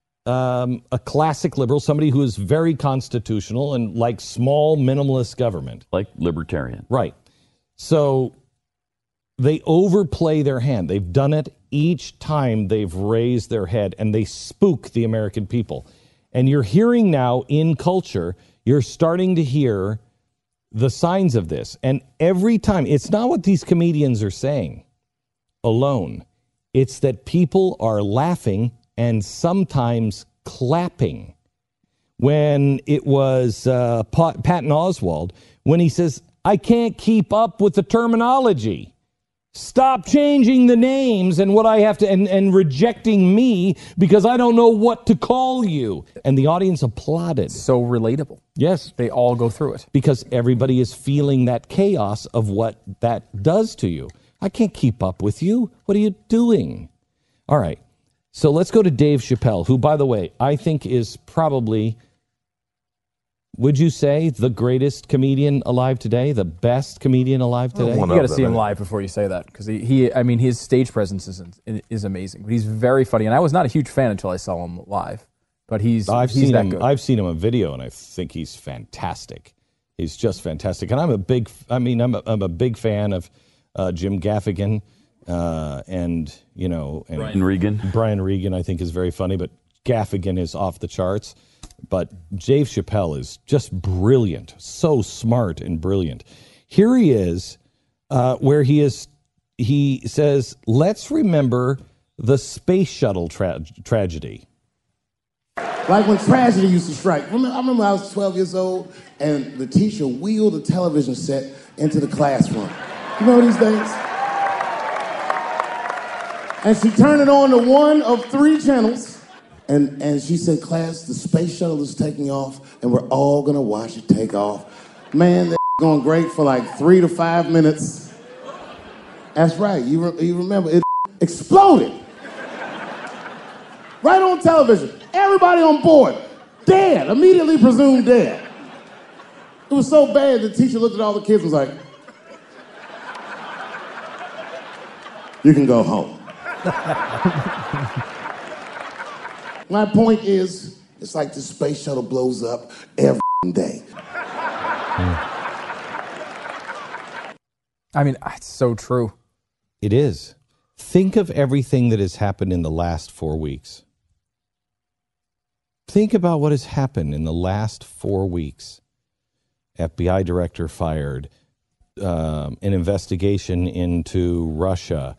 a classic liberal, somebody who is very constitutional and like small minimalist government. Like libertarian. Right. So they overplay their hand. They've done it each time they've raised their head, and they spook the American people. And you're hearing now in culture, you're starting to hear the signs of this. And every time, it's not what these comedians are saying alone. It's that people are laughing and sometimes clapping. When it was Patton Oswalt, when he says, I can't keep up with the terminology. Stop changing the names and what I have to, and rejecting me because I don't know what to call you. And the audience applauded. So relatable. Yes. They all go through it. Because everybody is feeling that chaos of what that does to you. I can't keep up with you. What are you doing? All right. So let's go to Dave Chappelle, who, by the way, I think is probably, would you say, the greatest comedian alive today? The best comedian alive today? You got to see him live before you say that, because his stage presence is amazing. But he's very funny, and I was not a huge fan until I saw him live. But I've seen him on video, and I think he's fantastic. He's just fantastic, and I'm a big fan of Jim Gaffigan, and Brian Regan. Brian Regan, I think, is very funny, but Gaffigan is off the charts. But Dave Chappelle is just brilliant, so smart and brilliant. Here he is, where he says, let's remember the space shuttle tragedy. Like when tragedy used to strike. I remember I was 12 years old, and the teacher wheeled a television set into the classroom. You know these days? And she turned it on to one of 3 channels, And she said, class, the space shuttle is taking off, and we're all gonna watch it take off. Man, that's going great for like 3 to 5 minutes. That's right, you remember, it exploded. Right on television, everybody on board, dead, immediately presumed dead. It was so bad, the teacher looked at all the kids and was like, you can go home. My point is, it's like the space shuttle blows up every day. I mean, it's so true. It is. Think of everything that has happened in the last 4 weeks. Think about what has happened in the last 4 weeks. FBI director fired, an investigation into Russia,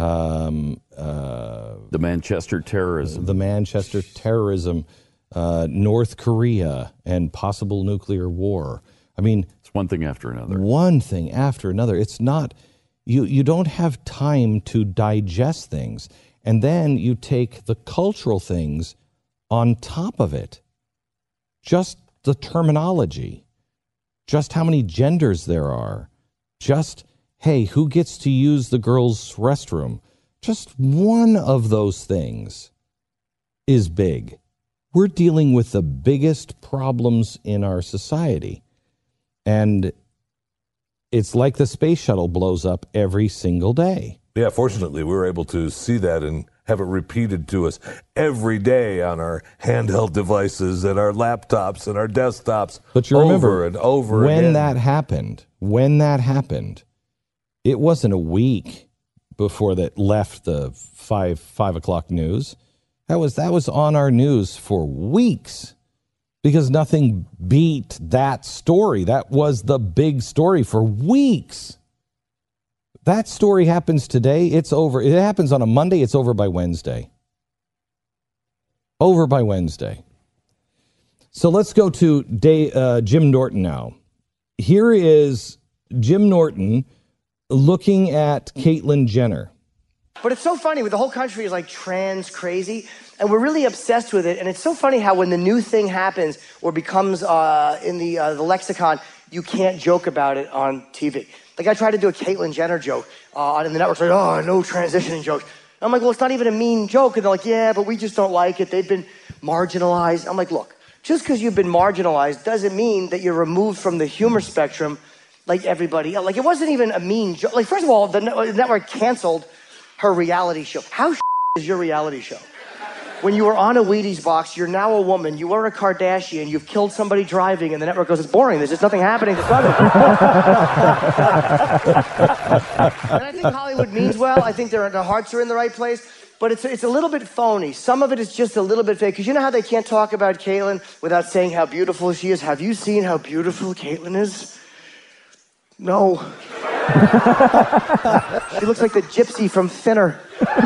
the Manchester terrorism, North Korea, and possible nuclear war. I mean, it's one thing after another. One thing after another. It's not, you don't have time to digest things. And then you take the cultural things on top of it. Just the terminology. Just how many genders there are. Just, hey, who gets to use the girls' restroom? Just one of those things is big. We're dealing with the biggest problems in our society. And it's like the space shuttle blows up every single day. Yeah, fortunately, we were able to see that and have it repeated to us every day on our handheld devices and our laptops and our desktops. But you over remember, and over when again. that happened, it wasn't a week before that left the 5 o'clock news. That was on our news for weeks because nothing beat that story. That was the big story for weeks. That story happens today. It's over. It happens on a Monday. It's over by Wednesday. Over by Wednesday. So let's go to Jim Norton now. Here is Jim Norton looking at Caitlyn Jenner. But it's so funny, the whole country is like trans crazy, and we're really obsessed with it. And it's so funny how when the new thing happens or becomes in the lexicon, you can't joke about it on TV. Like I tried to do a Caitlyn Jenner joke on the network, like, oh, no transitioning jokes. And I'm like, well, it's not even a mean joke. And they're like, yeah, but we just don't like it. They've been marginalized. I'm like, look, just because you've been marginalized doesn't mean that you're removed from the humor spectrum like everybody else. Like it wasn't even a mean joke. Like first of all, the network canceled her reality show. How is your reality show? When you were on a Wheaties box, you're now a woman, you were a Kardashian, you've killed somebody driving, and the network goes, it's boring, there's just nothing happening to Southern. And I think Hollywood means well, I think their hearts are in the right place, but it's a little bit phony. Some of it is just a little bit fake, because you know how they can't talk about Caitlyn without saying how beautiful she is? Have you seen how beautiful Caitlyn is? No. She looks like the gypsy from Thinner.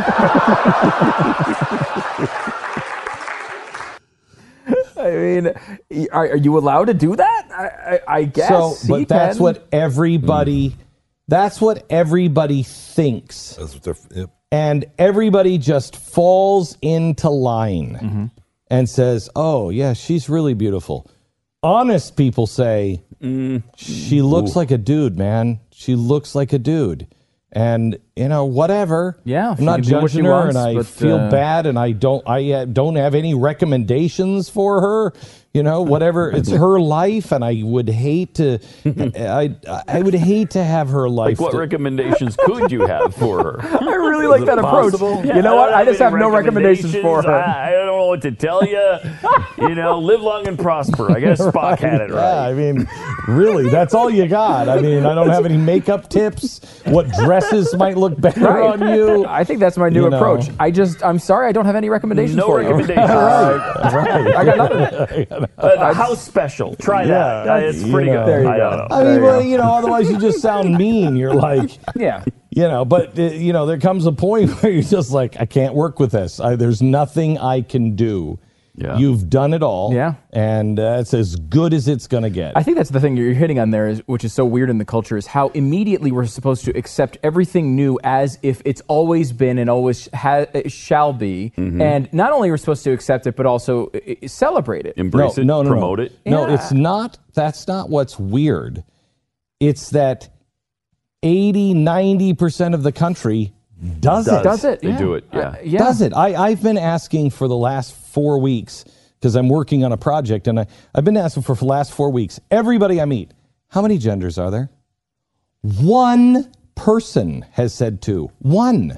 I mean, are you allowed to do that? I guess. So, but that's what everybody. That's what everybody thinks. That's what they're. Yep. And everybody just falls into line and says, "Oh yeah, she's really beautiful." Honest people say, "She looks like a dude, man. She looks like a dude." And you know, whatever. Yeah, I'm not judging her, and I feel bad, and I don't have any recommendations for her. You know, whatever. It's her life, and I would hate to. I would hate to have her life. Like what recommendations could you have for her? I really like that approach. Yeah, you know what? I just have no recommendations for her. I don't know what to tell you. You know, live long and prosper. I guess Spock had it right. Yeah, I mean, really, that's all you got. I mean, I don't have any makeup tips. What dresses might look better on you? I think that's my new approach. I'm sorry, I don't have any recommendations for you. No recommendations. Right. I got nothing. The house special. Try that. It's pretty good. There you I go. don't know. I mean, well, you know, otherwise you just sound mean. You're like, yeah. You know, but, you know, there comes a point where you're just like, I can't work with this. There's nothing I can do. Yeah. You've done it all. Yeah. And it's as good as it's going to get. I think that's the thing you're hitting on there, which is so weird in the culture, is how immediately we're supposed to accept everything new as if it's always been and always shall be. Mm-hmm. And not only are we supposed to accept it, but also celebrate it. Embrace it, promote it. No, Yeah. it's not. That's not what's weird. It's that 80-90% of the country does it. They do it, yeah. Does it. I've been asking for the last 4 weeks, because I'm working on a project, and I've been asking for the last 4 weeks, everybody I meet, how many genders are there? One person has said 2. One.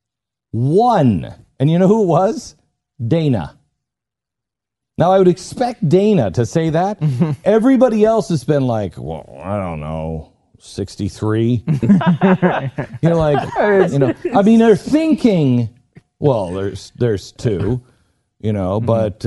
And you know who it was? Dana. Now, I would expect Dana to say that. Everybody else has been like, well, I don't know, 63. You're like, I mean, they're thinking, well, there's 2, but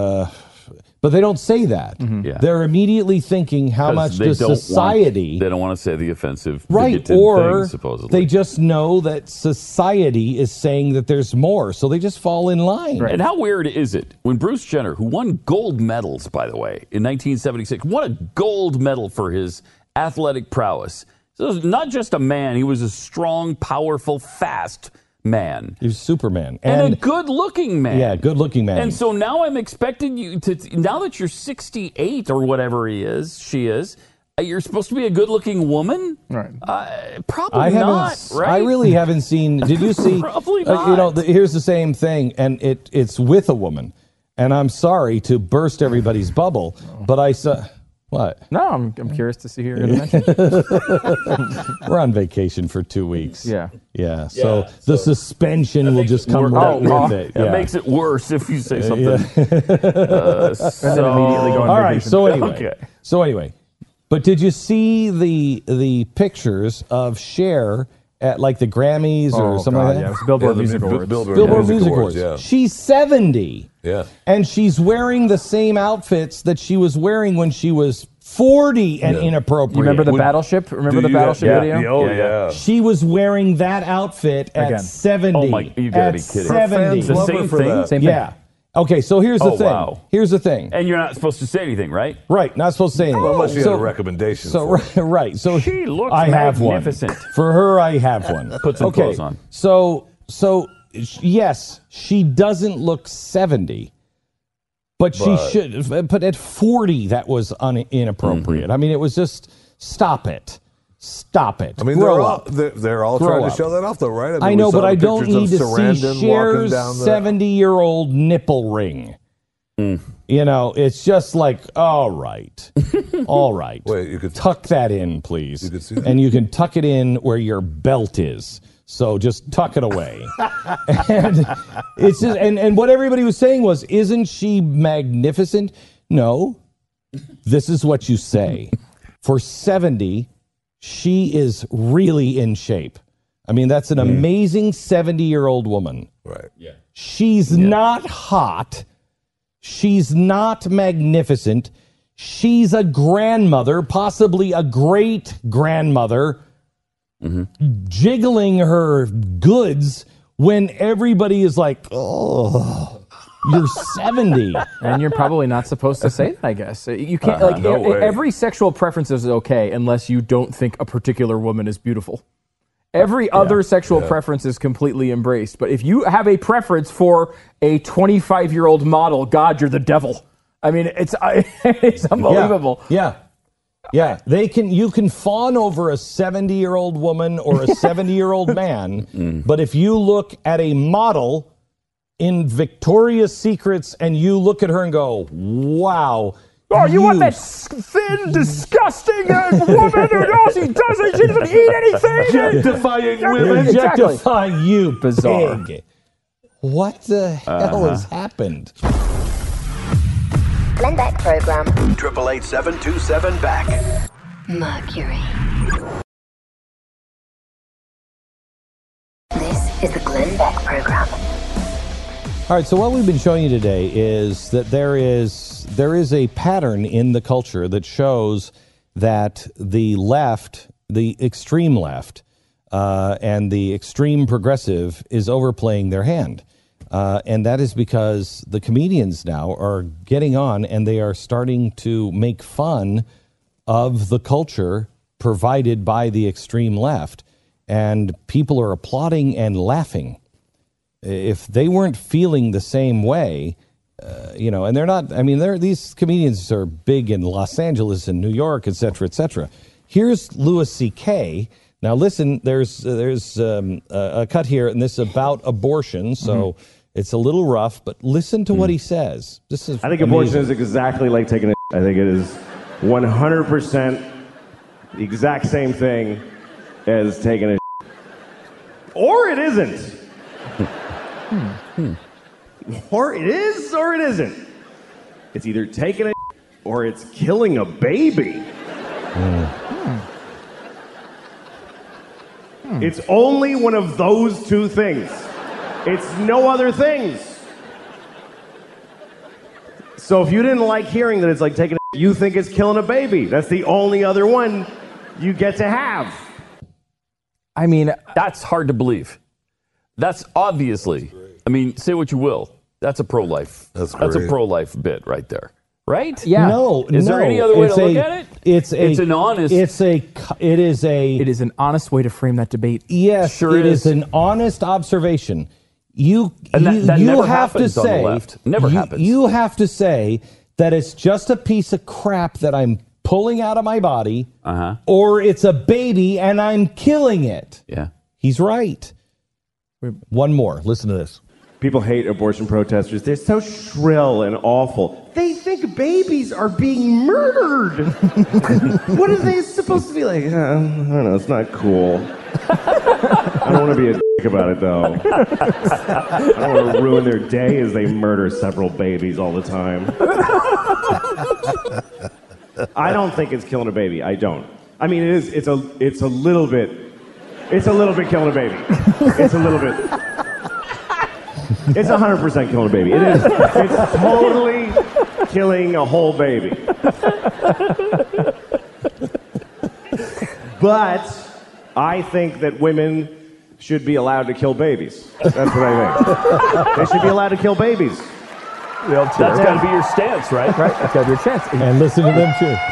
they don't say that. Yeah. They're immediately thinking, how much does society... They don't want to say the offensive, Right, bigoted or thing, supposedly. they just know that society is saying that there's more, so they just fall in line. And how weird is it when Bruce Jenner, who won gold medals, by the way, in 1976, won a gold medal for his athletic prowess. So not just a man, he was a strong, powerful, fast man. He was Superman. And a good-looking man. Yeah, good-looking man. And so now I'm expecting you to, now that you're 68 or whatever she is, you're supposed to be a good-looking woman? Right. Probably not, right? I really haven't seen... Did you see... Probably not. Here's the same thing, and it's with a woman. And I'm sorry to burst everybody's bubble, but I saw... What? No, I'm curious to see who you're going to mention. We're on vacation for 2 weeks. Yeah. So the suspension will just come right with it. That makes it worse if you say something. And then immediately go on All right. vacation. So anyway, but did you see the pictures of Cher at like the Grammys or something like that? Yeah, it was Billboard Music Awards. Billboard Music Awards. Yeah. She's 70. Yeah. And she's wearing the same outfits that she was wearing when she was 40 and inappropriate. You remember the Battleship? Remember the Battleship video? Oh, yeah. She was wearing that outfit at 70. Oh, my, you gotta be kidding. 70. The same thing? Same thing. Yeah. Okay, so here's the thing. Wow. Here's the thing. And you're not supposed to say anything, right? Right, not supposed to say anything. Well, unless you had a recommendation. So right, so she looks I have magnificent. one. For her, I have one. Put some clothes on. So yes, she doesn't look 70, but she should. But at 40, that was inappropriate. Mm-hmm. I mean, it was just stop it. Stop it. I mean, they're all trying to show that off, though, right? I mean, know, we saw but I the don't pictures need of to see Sarandon walking Cher's down the- 70-year-old nipple ring. It's just like, all right. Wait, you could tuck that in, please. You could see that? And you can tuck it in where your belt is. So just tuck it away. And it's just, and what everybody was saying was, isn't she magnificent? No. This is what you say. For 70, she is really in shape. I mean, that's an amazing 70-year-old woman. Right. Yeah. She's not hot. She's not magnificent. She's a grandmother, possibly a great grandmother, jiggling her goods when everybody is like, oh, you're 70. And you're probably not supposed to say that, I guess. You can't, every sexual preference is okay unless you don't think a particular woman is beautiful. Every other sexual preference is completely embraced. But if you have a preference for a 25-year-old model, God, you're the devil. I mean, it's unbelievable. Yeah. You can fawn over a 70-year-old woman or a 70-year-old man, but if you look at a model in Victoria's Secrets and you look at her and go, wow. Oh, you want that thin, disgusting woman who all she does is she doesn't eat anything? Objectifying women. Exactly. Objectify you, Bizarre. pig. What the hell has happened? Glenn Beck Program. 888-727-BECK. Mercury. This is the Glenn Beck Program. All right, so what we've been showing you today is that there is a pattern in the culture that shows that the left, the extreme left, and the extreme progressive is overplaying their hand. And that is because the comedians now are getting on and they are starting to make fun of the culture provided by the extreme left. And people are applauding and laughing. If they weren't feeling the same way, and they're not, these comedians are big in Los Angeles and New York, et cetera, et cetera. Here's Louis C.K. Now, listen, there's a cut here, and this is about abortion, so it's a little rough, but listen to what he says. This is I think amazing. abortion is exactly like taking a I think it is 100% the exact same thing as taking a or it isn't. Or it is or it isn't. It's either taking a or it's killing a baby. It's only one of those two things. It's no other things. So if you didn't like hearing that it's like taking a, you think it's killing a baby. That's the only other one you get to have. I mean, that's hard to believe. That's obviously, say what you will. That's a pro-life. That's a pro-life bit right there. Right? Yeah. No. Is there any other way to look at it? It's an honest. It is an honest way to frame that debate. Yes, Sure it is. is an honest observation. You that never have to happens on the say left. Never happens. You have to say that it's just a piece of crap that I'm pulling out of my body, or it's a baby and I'm killing it. Yeah. He's right. One more. Listen to this. People hate abortion protesters. They're so shrill and awful. They think babies are being murdered. What are they supposed to be like? I don't know. It's not cool. I don't want to be a dick about it, though. I don't want to ruin their day as they murder several babies all the time. I don't think it's killing a baby. I don't. I mean, it is. It's a little bit. It's a little bit killing a baby. It's a little bit. It's 100% killing a baby. It is. It's totally killing a whole baby. But I think that women should be allowed to kill babies. That's what I think. They should be allowed to kill babies. That's got to be your stance, right? Right. That's got to be your chance. And listen to them too.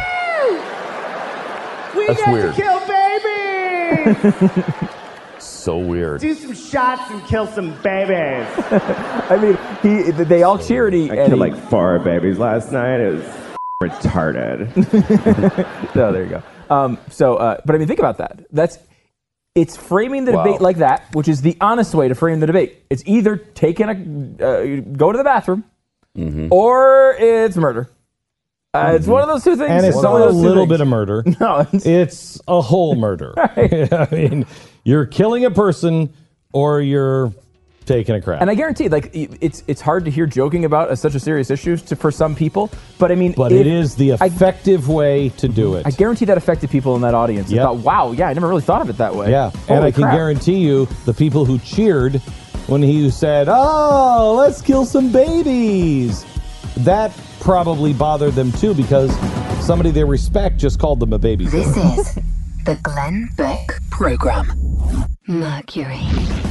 We That's get weird. to kill babies. So weird. Do some shots and kill some babies. They all cheer and I killed like 4 babies last night. It was retarded. No, there you go. But think about that. It's framing the debate like that, which is the honest way to frame the debate. It's either taking go to the bathroom, or it's murder. It's one of those two things. And it's not a little bit of murder. No, it's a whole murder. Right. You're killing a person or you're taking a crap. And I guarantee, it's hard to hear joking about such a serious issue for some people. But it is the effective way to do it. I guarantee that affected people in that audience. They thought, wow, I never really thought of it that way. Yeah, Holy and I can crap. guarantee you the people who cheered when he said, "Oh, let's kill some babies," that probably bothered them too because somebody they respect just called them a baby. This is the Glenn Beck Program. Mercury.